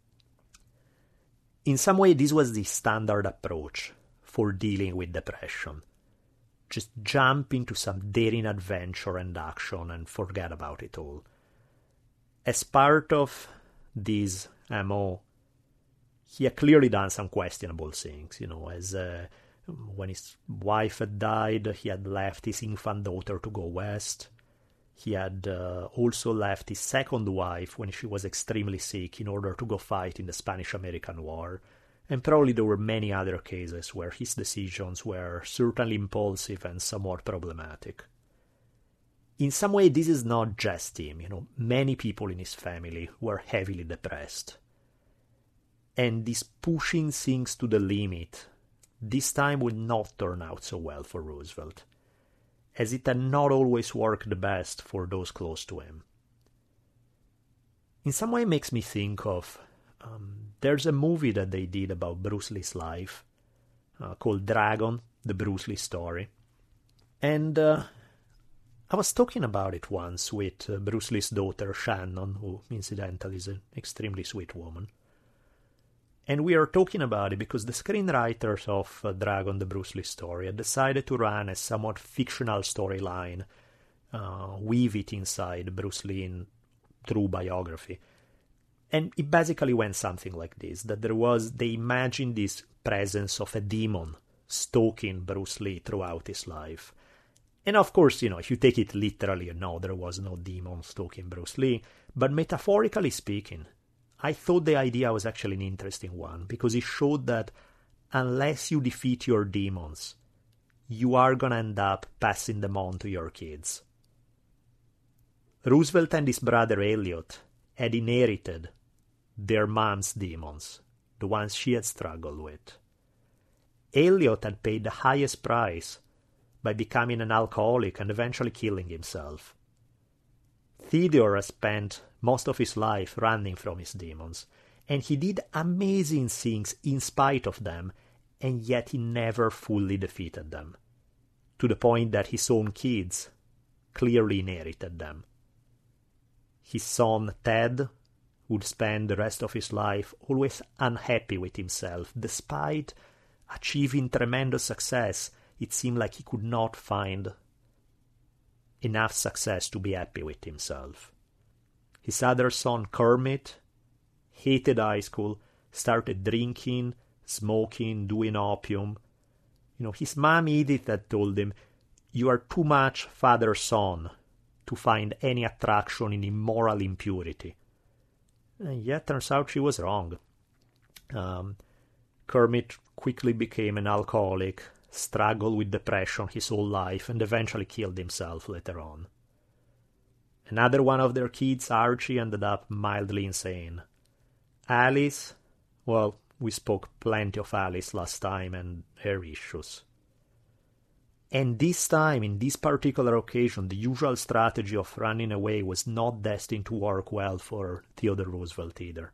In some way, this was the standard approach for dealing with depression. Just jump into some daring adventure and action and forget about it all. As part of this M O, he had clearly done some questionable things, you know, as uh, when his wife had died, he had left his infant daughter to go west. He had uh, also left his second wife when she was extremely sick in order to go fight in the Spanish-American War. And probably there were many other cases where his decisions were certainly impulsive and somewhat problematic. In some way, this is not just him. You know, many people in his family were heavily depressed. And this pushing things to the limit this time would not turn out so well for Roosevelt, as it had not always worked the best for those close to him. In some way, it makes me think of, um, there's a movie that they did about Bruce Lee's life. uh, called Dragon, the Bruce Lee story. And uh, I was talking about it once with uh, Bruce Lee's daughter, Shannon, who incidentally is an extremely sweet woman. And we are talking about it because the screenwriters of uh, Dragon, the Bruce Lee story, had decided to run a somewhat fictional storyline, uh, weave it inside Bruce Lee in true biography. And it basically went something like this, that there was, they imagined this presence of a demon stalking Bruce Lee throughout his life. And of course, you know, if you take it literally, no, there was no demon stalking Bruce Lee, but metaphorically speaking, I thought the idea was actually an interesting one, because it showed that unless you defeat your demons, you are going to end up passing them on to your kids. Roosevelt and his brother Elliot had inherited their mom's demons, the ones she had struggled with. Elliot had paid the highest price by becoming an alcoholic and eventually killing himself. Theodore has spent most of his life running from his demons, and he did amazing things in spite of them, and yet he never fully defeated them, to the point that his own kids clearly inherited them. His son Ted would spend the rest of his life always unhappy with himself. Despite achieving tremendous success, it seemed like he could not find enough success to be happy with himself. His other son Kermit hated high school, started drinking, smoking, doing opium. You know, his mom Edith had told him, "You are too much father-son to find any attraction in immoral impurity." And yet, turns out she was wrong. Um, Kermit quickly became an alcoholic, struggled with depression his whole life, and eventually killed himself later on. Another one of their kids, Archie, ended up mildly insane. Alice, well, we spoke plenty of Alice last time and her issues. And this time, in this particular occasion, the usual strategy of running away was not destined to work well for Theodore Roosevelt either.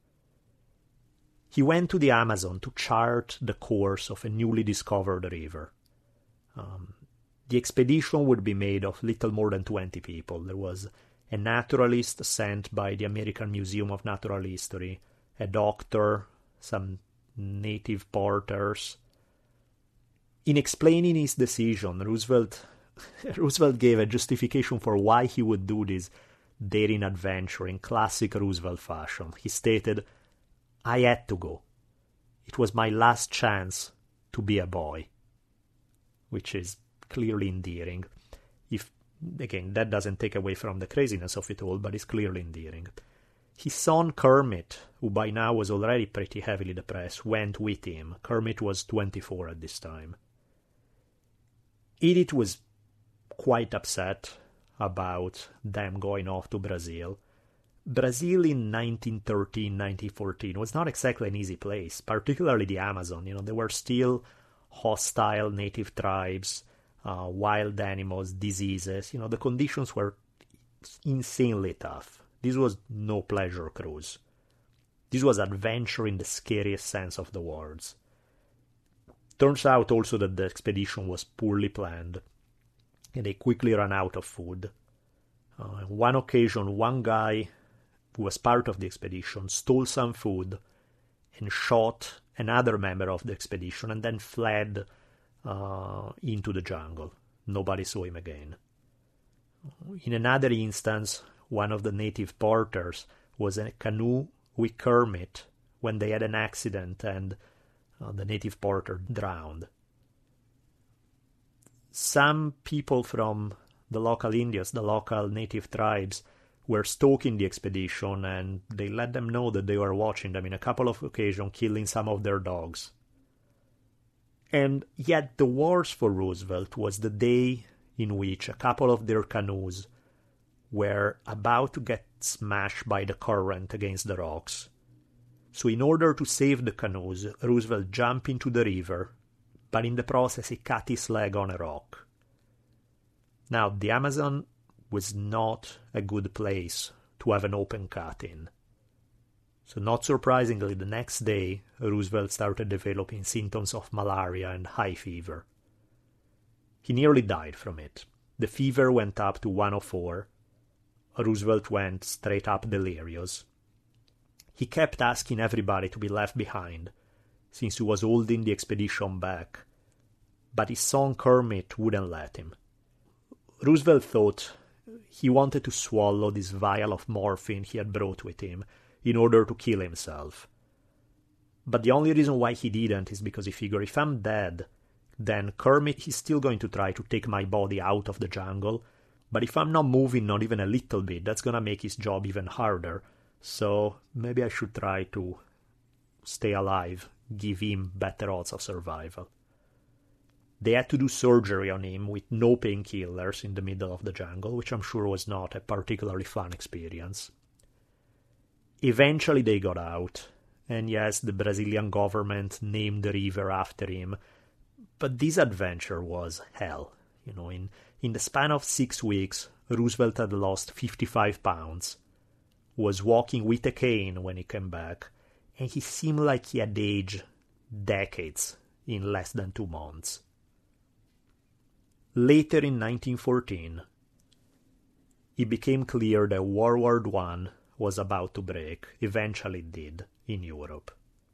He went to the Amazon to chart the course of a newly discovered river. Um, the expedition would be made of little more than twenty people. There was a naturalist sent by the American Museum of Natural History, a doctor, some native porters. In explaining his decision, Roosevelt Roosevelt gave a justification for why he would do this daring adventure in classic Roosevelt fashion. He stated, "I had to go. It was my last chance to be a boy," which is clearly endearing. If, again, that doesn't take away from the craziness of it all, but it's clearly endearing. His son Kermit, who by now was already pretty heavily depressed, went with him. Kermit was twenty-four at this time. Edith was quite upset about them going off to Brazil. Brazil in nineteen thirteen, nineteen fourteen was not exactly an easy place, particularly the Amazon. You know, there were still hostile native tribes, uh, wild animals, diseases. You know, the conditions were insanely tough. This was no pleasure cruise. This was adventure in the scariest sense of the words. Turns out also that the expedition was poorly planned, and they quickly ran out of food. Uh, on one occasion, one guy who was part of the expedition stole some food and shot another member of the expedition and then fled uh, into the jungle. Nobody saw him again. In another instance, one of the native porters was in a canoe with Kermit when they had an accident and uh, the native porter drowned. Some people from the local Indians, the local native tribes, were stalking the expedition, and they let them know that they were watching them in a couple of occasions, killing some of their dogs. And yet the worst for Roosevelt was the day in which a couple of their canoes were about to get smashed by the current against the rocks. So in order to save the canoes, Roosevelt jumped into the river, but in the process he cut his leg on a rock. Now, the Amazon was not a good place to have an open cut in. So not surprisingly, the next day, Roosevelt started developing symptoms of malaria and high fever. He nearly died from it. The fever went up to one oh four. Roosevelt went straight up delirious. He kept asking everybody to be left behind, since he was holding the expedition back, but his son Kermit wouldn't let him. Roosevelt thought he wanted to swallow this vial of morphine he had brought with him in order to kill himself. But the only reason why he didn't is because he figured, if I'm dead, then Kermit is still going to try to take my body out of the jungle, but if I'm not moving not even a little bit, that's gonna make his job even harder, so maybe I should try to stay alive, give him better odds of survival. They had to do surgery on him with no painkillers in the middle of the jungle, which I'm sure was not a particularly fun experience. Eventually they got out, and yes, the Brazilian government named the river after him, but this adventure was hell. You know, in, in the span of six weeks, Roosevelt had lost fifty-five pounds, was walking with a cane when he came back, and he seemed like he had aged decades in less than two months. Later in nineteen fourteen, it became clear that World War One was about to break, eventually it did, in Europe.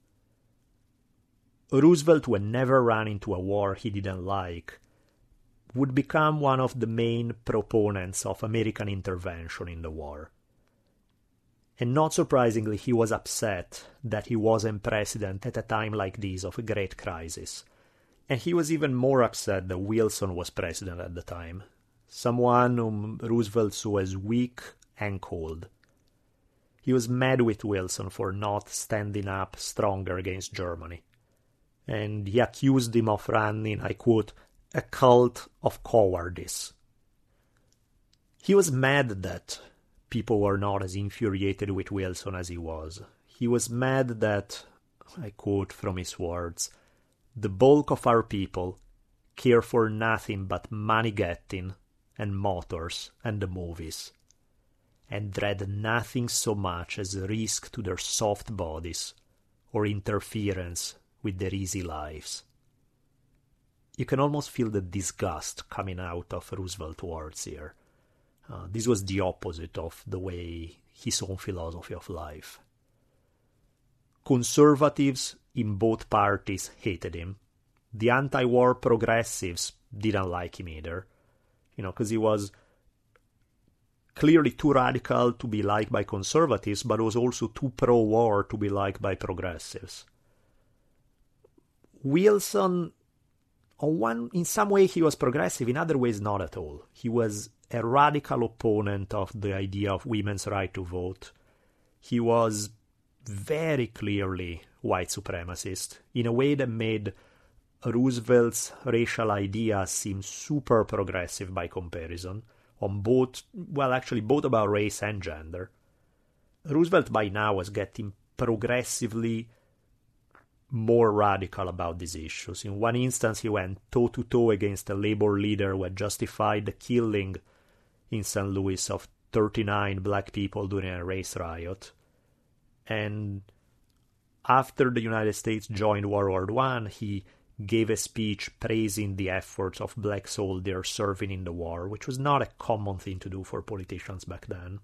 Roosevelt, who had never run into a war he didn't like, would become one of the main proponents of American intervention in the war. And not surprisingly, he was upset that he wasn't president at a time like this of a great crisis. And he was even more upset that Wilson was president at the time, someone whom Roosevelt saw as weak and cold. He was mad with Wilson for not standing up stronger against Germany, and he accused him of running, I quote, a cult of cowardice. He was mad that people were not as infuriated with Wilson as he was. He was mad that, I quote from his words, the bulk of our people care for nothing but money-getting and motors and the movies, and dread nothing so much as risk to their soft bodies or interference with their easy lives. You can almost feel the disgust coming out of Roosevelt's words here. Uh, this was the opposite of the way his own philosophy of life. Conservatives in both parties hated him. The anti-war progressives didn't like him either, you know, because he was clearly too radical to be liked by conservatives, but was also too pro-war to be liked by progressives. Wilson, on one, in some way he was progressive, in other ways not at all. He was a radical opponent of the idea of women's right to vote. He was very clearly white supremacist, in a way that made Roosevelt's racial ideas seem super progressive by comparison, on both, well, actually both about race and gender. Roosevelt by now was getting progressively more radical about these issues. In one instance, he went toe-to-toe against a labor leader who had justified the killing in Saint Louis of thirty-nine black people during a race riot. And after the United States joined World War One, he gave a speech praising the efforts of black soldiers serving in the war, which was not a common thing to do for politicians back then.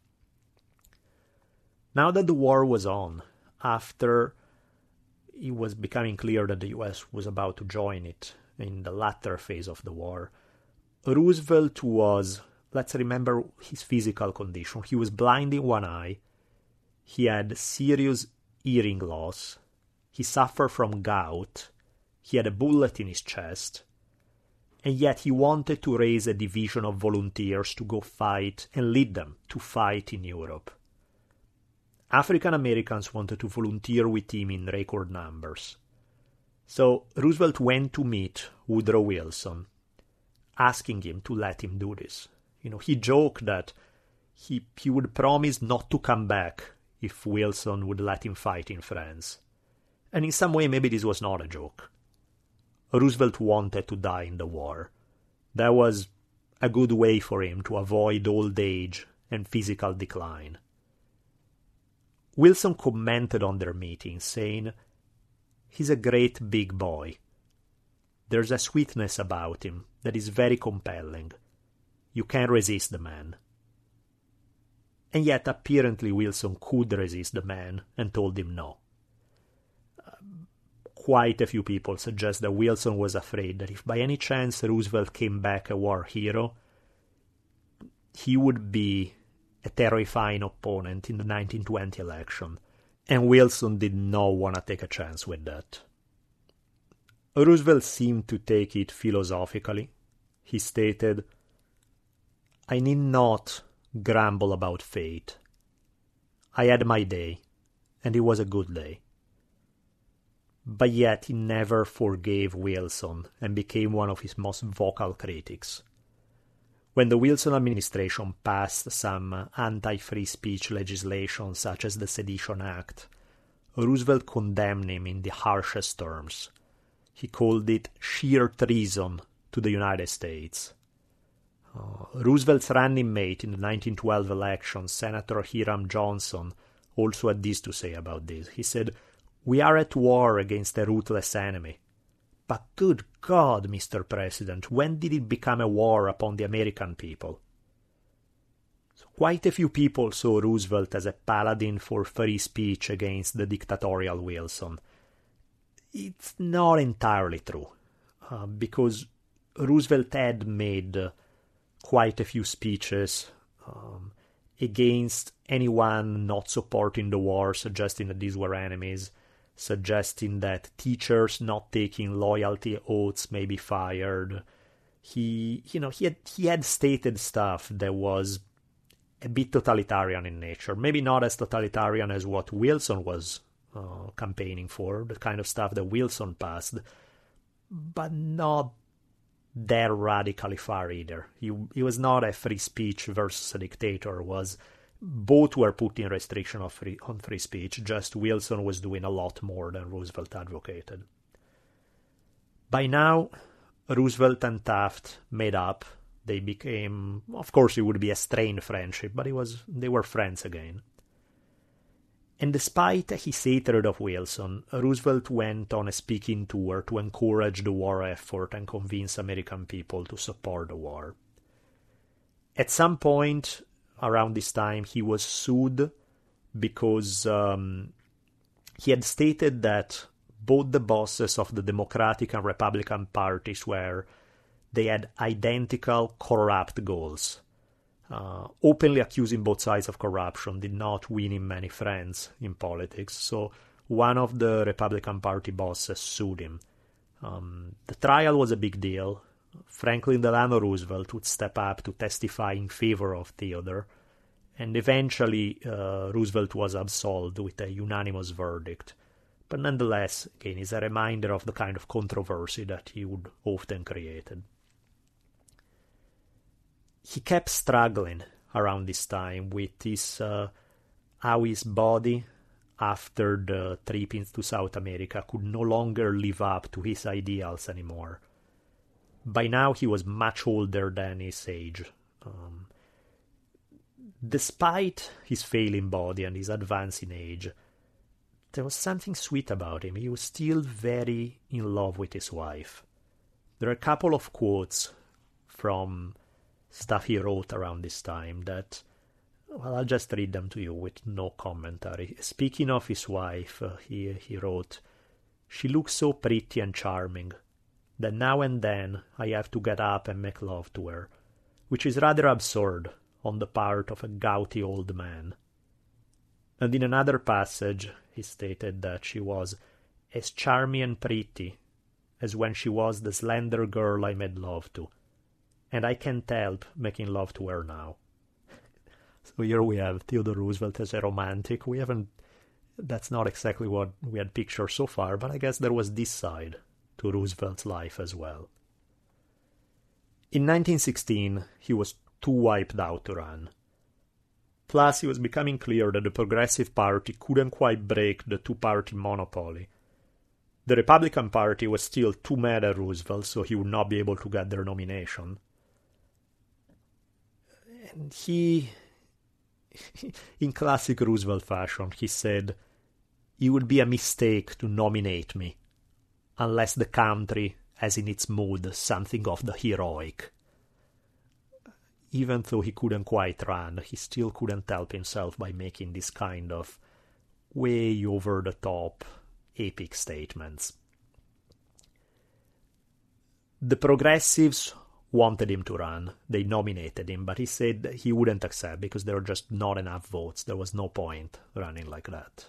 Now that the war was on, after it was becoming clear that the U S was about to join it in the latter phase of the war, Roosevelt was, let's remember his physical condition. He was blind in one eye, he had serious hearing loss, he suffered from gout, he had a bullet in his chest, and yet he wanted to raise a division of volunteers to go fight and lead them to fight in Europe. African Americans wanted to volunteer with him in record numbers. So Roosevelt went to meet Woodrow Wilson, asking him to let him do this. You know, he joked that he, he would promise not to come back if Wilson would let him fight in France. And in some way, maybe this was not a joke. Roosevelt wanted to die in the war. That was a good way for him to avoid old age and physical decline. Wilson commented on their meeting, saying, "He's a great big boy. There's a sweetness about him that is very compelling. You can't resist the man." And yet apparently Wilson could resist the man and told him no. Uh, quite a few people suggest that Wilson was afraid that if by any chance Roosevelt came back a war hero, he would be a terrifying opponent in the nineteen twenty election, and Wilson did not want to take a chance with that. Roosevelt seemed to take it philosophically. He stated, "I need not grumble about fate. I had my day, and it was a good day." But yet he never forgave Wilson and became one of his most vocal critics. When the Wilson administration passed some anti-free speech legislation such as the Sedition Act, Roosevelt condemned him in the harshest terms. He called it sheer treason to the United States. Uh, Roosevelt's running mate in the nineteen twelve election, Senator Hiram Johnson, also had this to say about this. He said, "We are at war against a ruthless enemy. But good God, Mister President, when did it become a war upon the American people?" So quite a few people saw Roosevelt as a paladin for free speech against the dictatorial Wilson. It's not entirely true, uh, because Roosevelt had made uh, quite a few speeches um, against anyone not supporting the war, suggesting that these were enemies, suggesting that teachers not taking loyalty oaths may be fired. He, you know, he had he had stated stuff that was a bit totalitarian in nature. Maybe not as totalitarian as what Wilson was uh, campaigning for, the kind of stuff that Wilson passed, but not that radically far either. He he was not a free speech versus a dictator. Was both were putting restriction of free, on free speech, just Wilson was doing a lot more than Roosevelt advocated. By now, Roosevelt and Taft made up. They became, of course it would be a strained friendship, but it was they were friends again. And despite his hatred of Wilson, Roosevelt went on a speaking tour to encourage the war effort and convince American people to support the war. At some point around this time, he was sued because um, he had stated that both the bosses of the Democratic and Republican parties were they had identical corrupt goals. Uh, openly accusing both sides of corruption did not win him many friends in politics, so one of the Republican Party bosses sued him. Um, the trial was a big deal. Franklin Delano Roosevelt would step up to testify in favor of Theodore, and eventually uh, Roosevelt was absolved with a unanimous verdict. But nonetheless, again, is a reminder of the kind of controversy that he would often create. He kept struggling around this time with his, uh, how his body, after the trip into South America, could no longer live up to his ideals anymore. By now he was much older than his age. Um, despite his failing body and his advancing age, there was something sweet about him. He was still very in love with his wife. There are a couple of quotes from stuff he wrote around this time that, well, I'll just read them to you with no commentary. Speaking of his wife, uh, he, he wrote, "She looks so pretty and charming that now and then I have to get up and make love to her, which is rather absurd on the part of a gouty old man." And in another passage, he stated that she was as charming and pretty as when she was the slender girl I made love to, and I can't help making love to her now. So here we have Theodore Roosevelt as a romantic. We haven't, that's not exactly what we had pictured so far, but I guess there was this side to Roosevelt's life as well. In nineteen sixteen, he was too wiped out to run. Plus, it was becoming clear that the Progressive Party couldn't quite break the two-party monopoly. The Republican Party was still too mad at Roosevelt, so he would not be able to get their nomination. And he in classic Roosevelt fashion, he said, "It would be a mistake to nominate me unless the country has in its mood something of the heroic." Even though he couldn't quite run, he still couldn't help himself by making this kind of way over-the-top epic statements. The progressives wanted him to run. They nominated him, but he said he wouldn't accept because there were just not enough votes. There was no point running like that.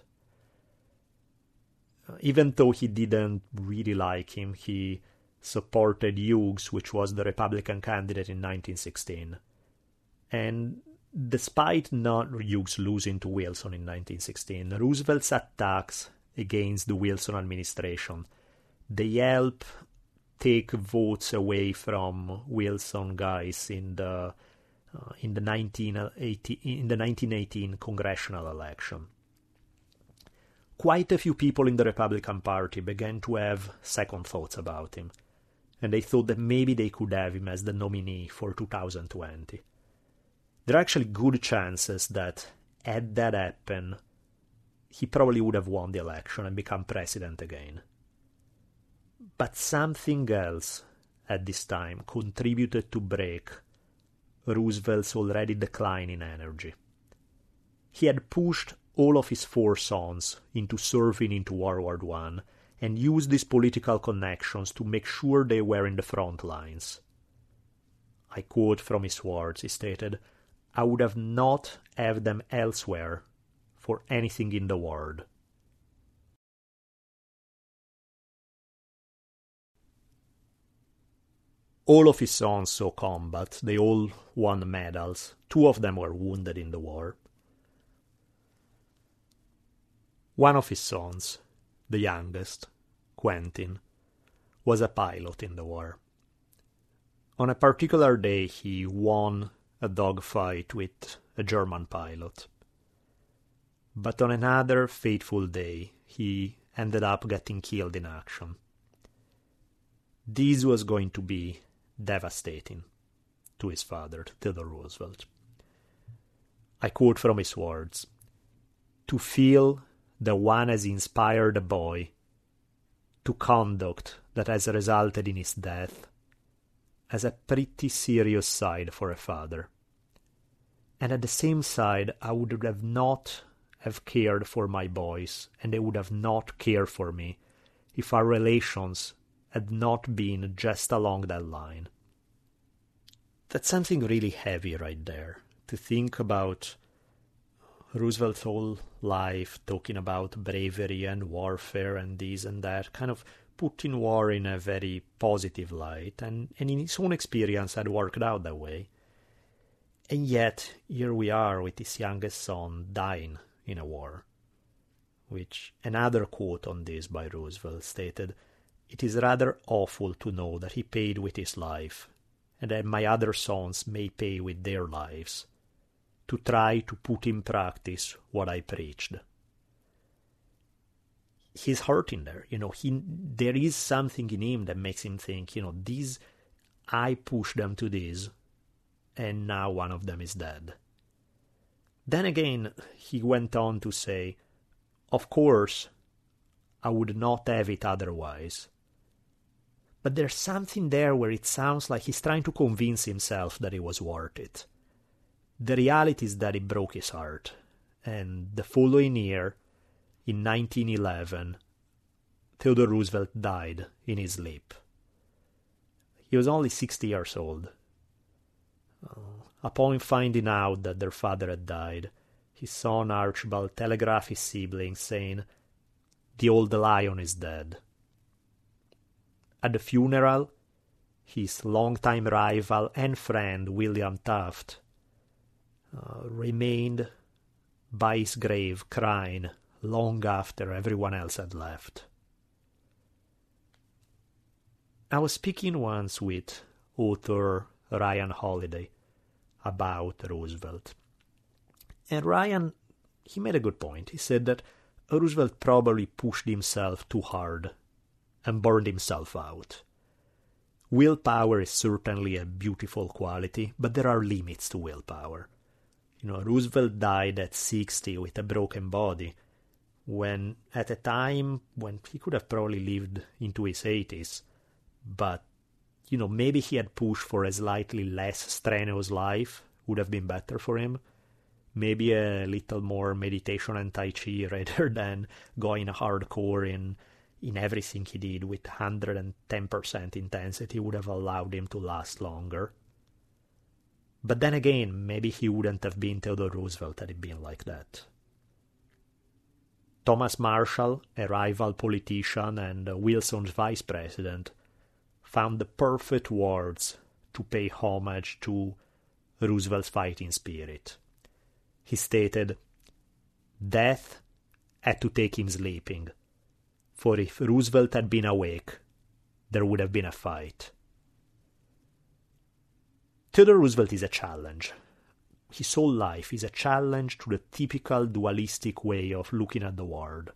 Even though he didn't really like him, he supported Hughes, which was the Republican candidate in nineteen sixteen. And despite not Hughes losing to Wilson in nineteen sixteen, Roosevelt's attacks against the Wilson administration, they help take votes away from Wilson guys in the uh, in the nineteen eighteen in the nineteen eighteen congressional election. Quite a few people in the Republican Party began to have second thoughts about him, and they thought that maybe they could have him as the nominee for two thousand twenty. There are actually good chances that, had that happened, he probably would have won the election and become president again. But something else at this time contributed to break Roosevelt's already declining energy. He had pushed all of his four sons into serving into World War One and used his political connections to make sure they were in the front lines. I quote from his words, he stated, "I would have not have them elsewhere for anything in the world." All of his sons saw combat. They all won medals. Two of them were wounded in the war. One of his sons, the youngest, Quentin, was a pilot in the war. On a particular day, he won a dogfight with a German pilot. But on another fateful day, he ended up getting killed in action. This was going to be devastating to his father, Theodore Roosevelt. I quote from his words, "To feel that one has inspired a boy to conduct that has resulted in his death has a pretty serious side for a father. And at the same side, I would have not have cared for my boys, and they would have not cared for me if our relations had not been just along that line." That's something really heavy right there, to think about Roosevelt's whole life talking about bravery and warfare and this and that, kind of putting war in a very positive light, and, and in his own experience had worked out that way. And yet, here we are with his youngest son dying in a war, which another quote on this by Roosevelt stated, "It is rather awful to know that he paid with his life, and that my other sons may pay with their lives, to try to put in practice what I preached." He's hurting there, you know, he, there is something in him that makes him think, you know, these, I pushed them to this, and now one of them is dead. Then again, he went on to say, "Of course, I would not have it otherwise." But there's something there where it sounds like he's trying to convince himself that it was worth it. The reality is that it broke his heart, and the following year, in nineteen eleven, Theodore Roosevelt died in his sleep. He was only sixty years old. Uh, upon finding out that their father had died, his son Archibald telegraphed his siblings saying, "The old lion is dead." At the funeral, his longtime rival and friend William Taft uh, remained by his grave crying long after everyone else had left. I was speaking once with author Ryan Holiday about Roosevelt. And Ryan, he made a good point. He said that Roosevelt probably pushed himself too hard and burned himself out. Willpower is certainly a beautiful quality, but there are limits to willpower. You know, Roosevelt died at sixty with a broken body, when at a time when he could have probably lived into his eighties, but, you know, maybe he had pushed for a slightly less strenuous life, would have been better for him. Maybe a little more meditation and Tai Chi rather than going hardcore in in everything he did with one hundred ten percent intensity would have allowed him to last longer. But then again, maybe he wouldn't have been Theodore Roosevelt had it been like that. Thomas Marshall, a rival politician and Wilson's vice president, found the perfect words to pay homage to Roosevelt's fighting spirit. He stated, "Death had to take him sleeping, for if Roosevelt had been awake, there would have been a fight." Theodore Roosevelt is a challenge. His whole life is a challenge to the typical dualistic way of looking at the world.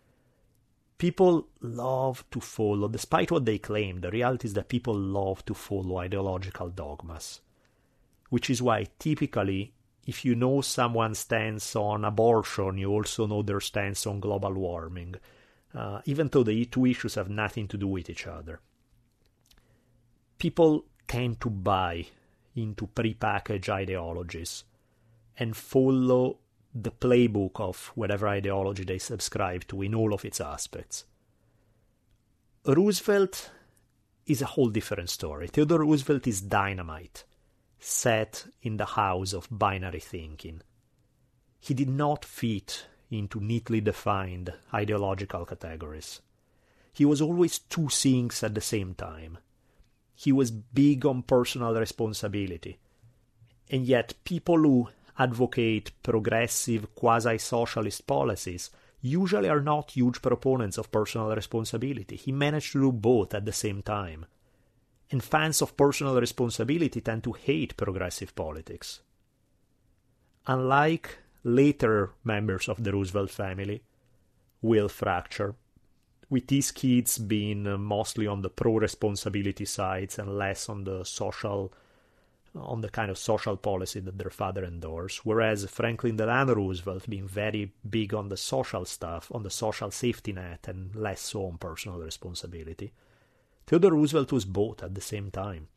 People love to follow, despite what they claim, the reality is that people love to follow ideological dogmas, which is why typically, if you know someone's stance on abortion, you also know their stance on global warming, uh, even though the two issues have nothing to do with each other. People tend to buy into prepackaged ideologies and follow the playbook of whatever ideology they subscribe to in all of its aspects. Roosevelt is a whole different story. Theodore Roosevelt is dynamite, set in the house of binary thinking. He did not fit into neatly defined ideological categories. He was always two things at the same time. He was big on personal responsibility, and yet people who advocate progressive quasi-socialist policies usually are not huge proponents of personal responsibility. He managed to do both at the same time. And fans of personal responsibility tend to hate progressive politics. Unlike later members of the Roosevelt family, Will Fracture, with his kids being mostly on the pro-responsibility sides and less on the social, on the kind of social policy that their father endorsed, whereas Franklin Delano Roosevelt being very big on the social stuff, on the social safety net, and less so on personal responsibility. Theodore Roosevelt was both at the same time.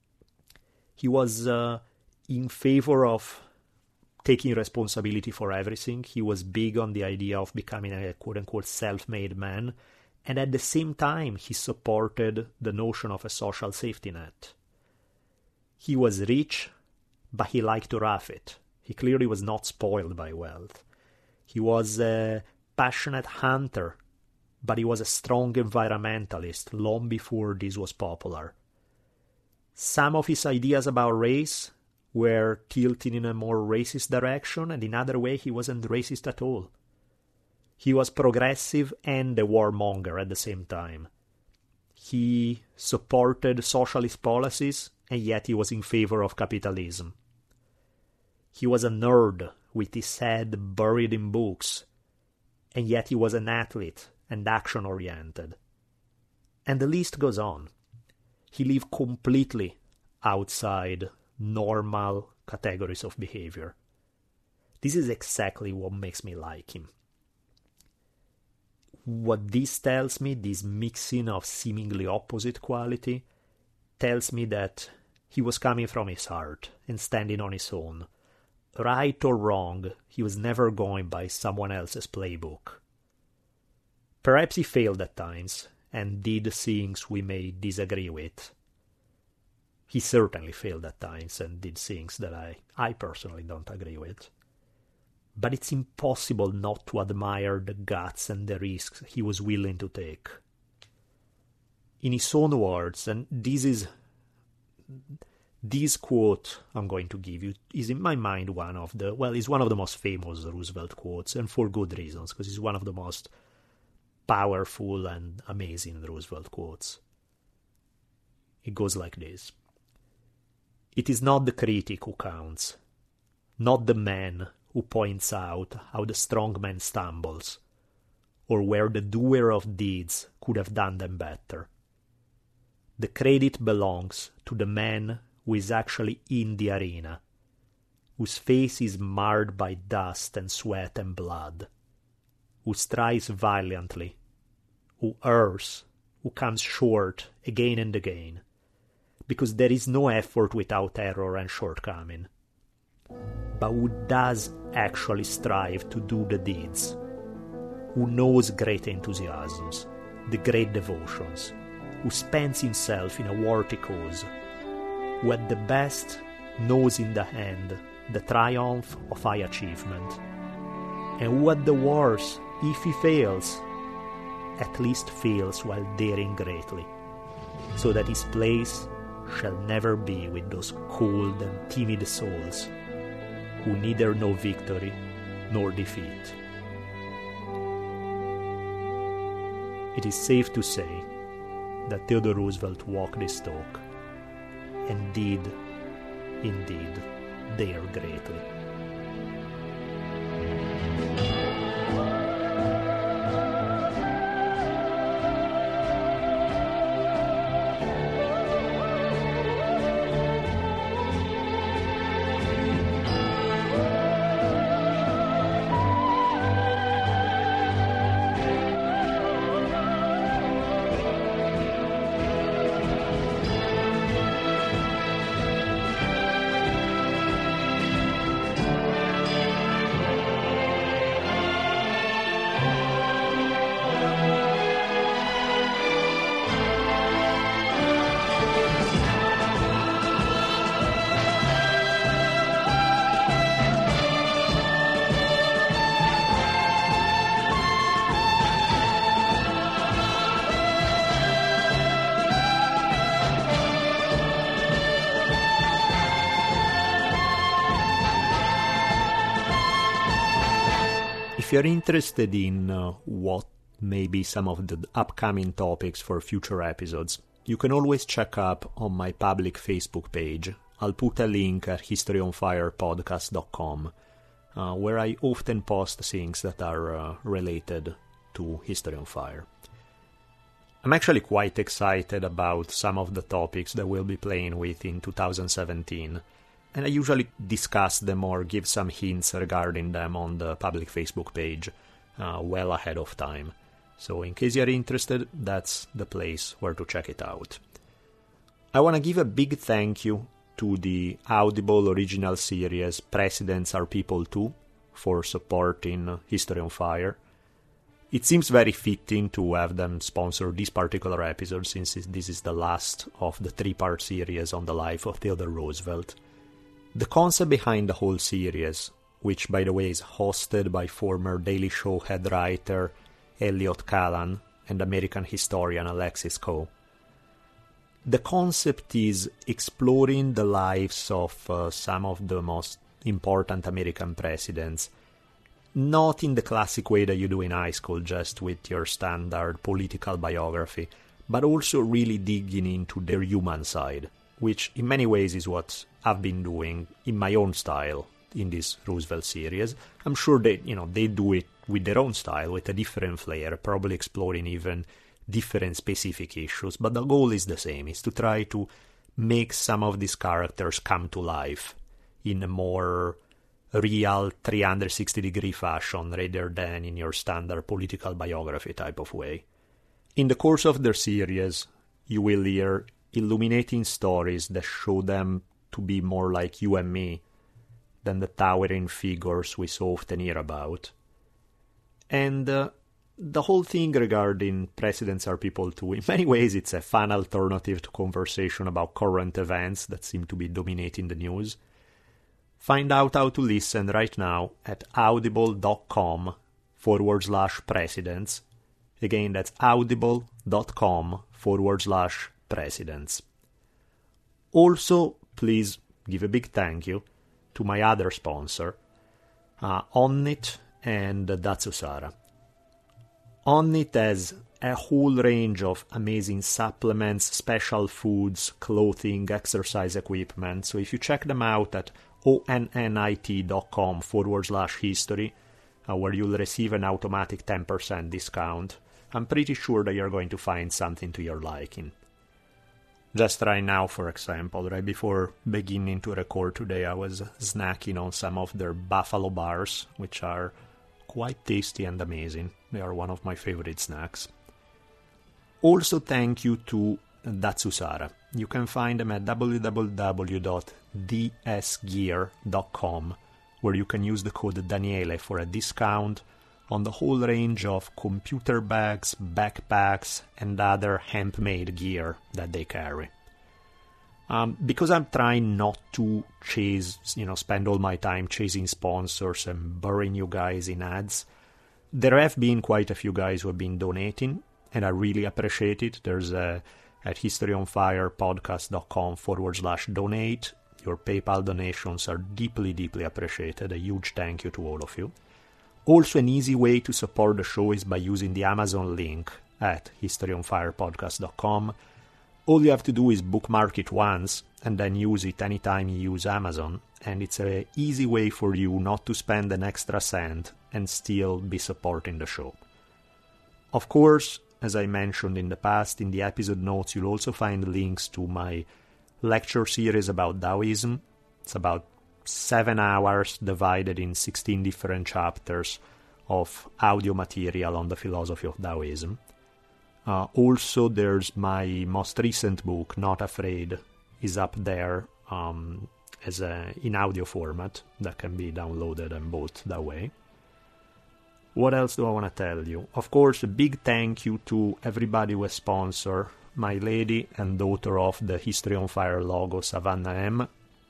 He was uh, in favor of taking responsibility for everything. He was big on the idea of becoming a quote-unquote self-made man, and at the same time he supported the notion of a social safety net. He was rich, but he liked to rough it. He clearly was not spoiled by wealth. He was a passionate hunter, but he was a strong environmentalist long before this was popular. Some of his ideas about race were tilting in a more racist direction, and in other way he wasn't racist at all. He was progressive and a warmonger at the same time. He supported socialist policies, and yet he was in favor of capitalism. He was a nerd with his head buried in books, and yet he was an athlete and action-oriented. And the list goes on. He lived completely outside normal categories of behavior. This is exactly what makes me like him. What this tells me, this mixing of seemingly opposite quality, tells me that he was coming from his heart and standing on his own. Right or wrong, he was never going by someone else's playbook. Perhaps he failed at times, and did things we may disagree with. He certainly failed at times, and did things that I, I personally don't agree with. But it's impossible not to admire the guts and the risks he was willing to take. In his own words, and this is... This quote I'm going to give you is in my mind one of the, well, it's one of the most famous Roosevelt quotes, and for good reasons, because it's one of the most powerful and amazing Roosevelt quotes. It goes like this. It is not the critic who counts, not the man who points out how the strong man stumbles, or where the doer of deeds could have done them better. The credit belongs to the man who is actually in the arena, whose face is marred by dust and sweat and blood, who strives valiantly, who errs, who comes short again and again, because there is no effort without error and shortcoming, but who does actually strive to do the deeds, who knows great enthusiasms, the great devotions, who spends himself in a worthy cause, who at the best knows in the end the triumph of high achievement, and who at the worst, if he fails, at least fails while daring greatly, so that his place shall never be with those cold and timid souls who neither know victory nor defeat. It is safe to say that Theodore Roosevelt walked this talk and did, indeed, dare greatly. If you're interested in uh, what may be some of the upcoming topics for future episodes, you can always check up on my public Facebook page. I'll put a link at history on fire podcast dot com, uh, where I often post things that are uh, related to History on Fire. I'm actually quite excited about some of the topics that we'll be playing with in two thousand seventeen. And I usually discuss them or give some hints regarding them on the public Facebook page uh, well ahead of time. So in case you're interested, that's the place where to check it out. I want to give a big thank you to the Audible original series Presidents Are People Too for supporting History on Fire. It seems very fitting to have them sponsor this particular episode, since this is the last of the three-part series on the life of Theodore Roosevelt. The concept behind the whole series, which by the way is hosted by former Daily Show head writer Elliott Callan and American historian Alexis Coe, the concept is exploring the lives of uh, some of the most important American presidents, not in the classic way that you do in high school, just with your standard political biography, but also really digging into their human side, which in many ways is what I've been doing in my own style in this Roosevelt series. I'm sure they, you know, they do it with their own style, with a different flair, probably exploring even different specific issues, but the goal is the same, is to try to make some of these characters come to life in a more real three hundred sixty degree fashion rather than in your standard political biography type of way. In the course of their series, you will hear illuminating stories that show them to be more like you and me than the towering figures we so often hear about. And uh, the whole thing regarding Presidents Are People Too, in many ways it's a fun alternative to conversation about current events that seem to be dominating the news. Find out how to listen right now at audible.com forward slash presidents. Again, that's audible.com forward slash presidents. Also, please give a big thank you to my other sponsor, uh, Onnit and Datsusara. Onnit has a whole range of amazing supplements, special foods, clothing, exercise equipment. So if you check them out at onnit.com forward slash history, uh, where you'll receive an automatic ten percent discount, I'm pretty sure that you're going to find something to your liking. Just right now, for example, right before beginning to record today, I was snacking on some of their buffalo bars, which are quite tasty and amazing. They are one of my favorite snacks. Also, thank you to Datsusara. You can find them at w w w dot d s gear dot com, where you can use the code Daniele for a discount on the whole range of computer bags, backpacks, and other hemp-made gear that they carry. Um, because I'm trying not to chase, you know, spend all my time chasing sponsors and burying you guys in ads, there have been quite a few guys who have been donating, and I really appreciate it. There's a, at historyonfirepodcast.com forward slash donate. Your PayPal donations are deeply, deeply appreciated. A huge thank you to all of you. Also, an easy way to support the show is by using the Amazon link at historyonfirepodcast dot com. All you have to do is bookmark it once and then use it anytime you use Amazon, and it's an easy way for you not to spend an extra cent and still be supporting the show. Of course, as I mentioned in the past, in the episode notes you'll also find links to my lecture series about Taoism. It's about seven hours divided in sixteen different chapters of audio material on the philosophy of Taoism. Uh, also, there's my most recent book, Not Afraid, is up there um, as a, in audio format that can be downloaded and bought that way. What else do I want to tell you? Of course, a big thank you to everybody who has sponsored my lady and daughter of the History on Fire logo, Savannah M,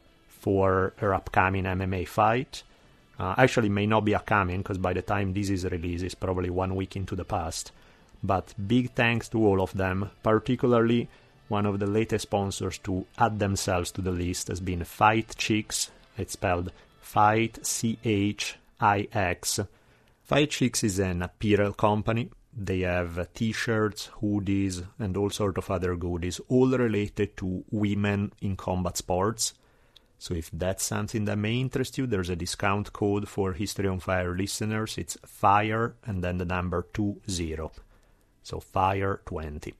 for her upcoming M M A fight. Uh, actually, may not be upcoming, because by the time this is released, it's probably one week into the past. But big thanks to all of them, particularly one of the latest sponsors to add themselves to the list has been Fight Chicks. It's spelled Fight, C H I X. Fight Chicks is an apparel company. They have t-shirts, hoodies, and all sort of other goodies, all related to women in combat sports. So if that's something that may interest you, there's a discount code for History on Fire listeners. It's FIRE and then the number two zero. So FIRE twenty.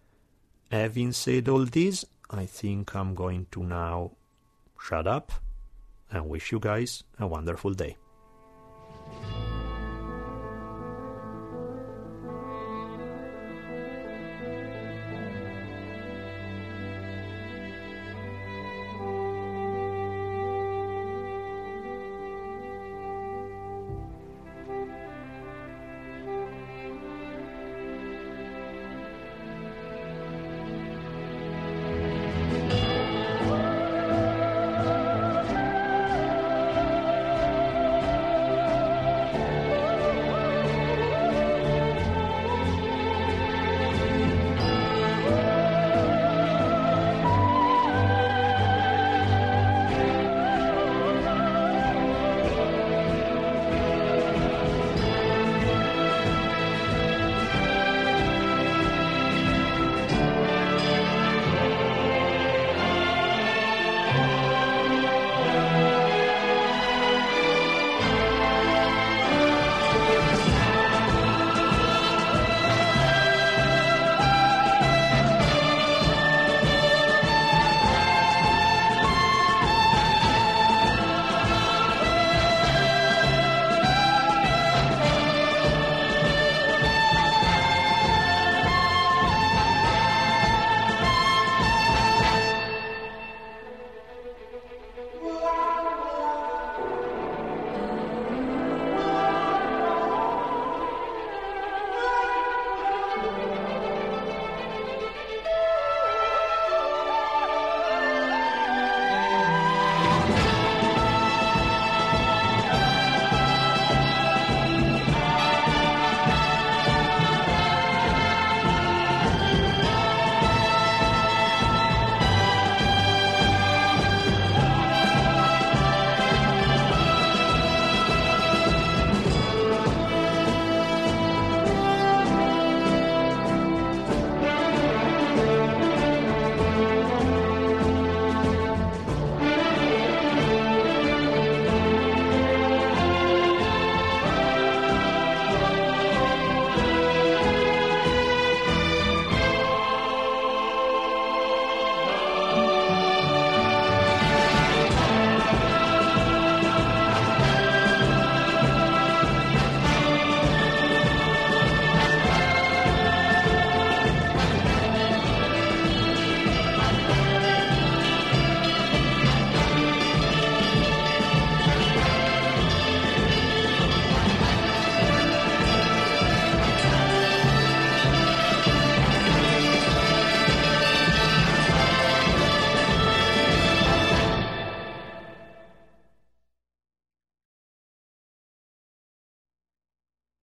Having said all this, I think I'm going to now shut up and wish you guys a wonderful day.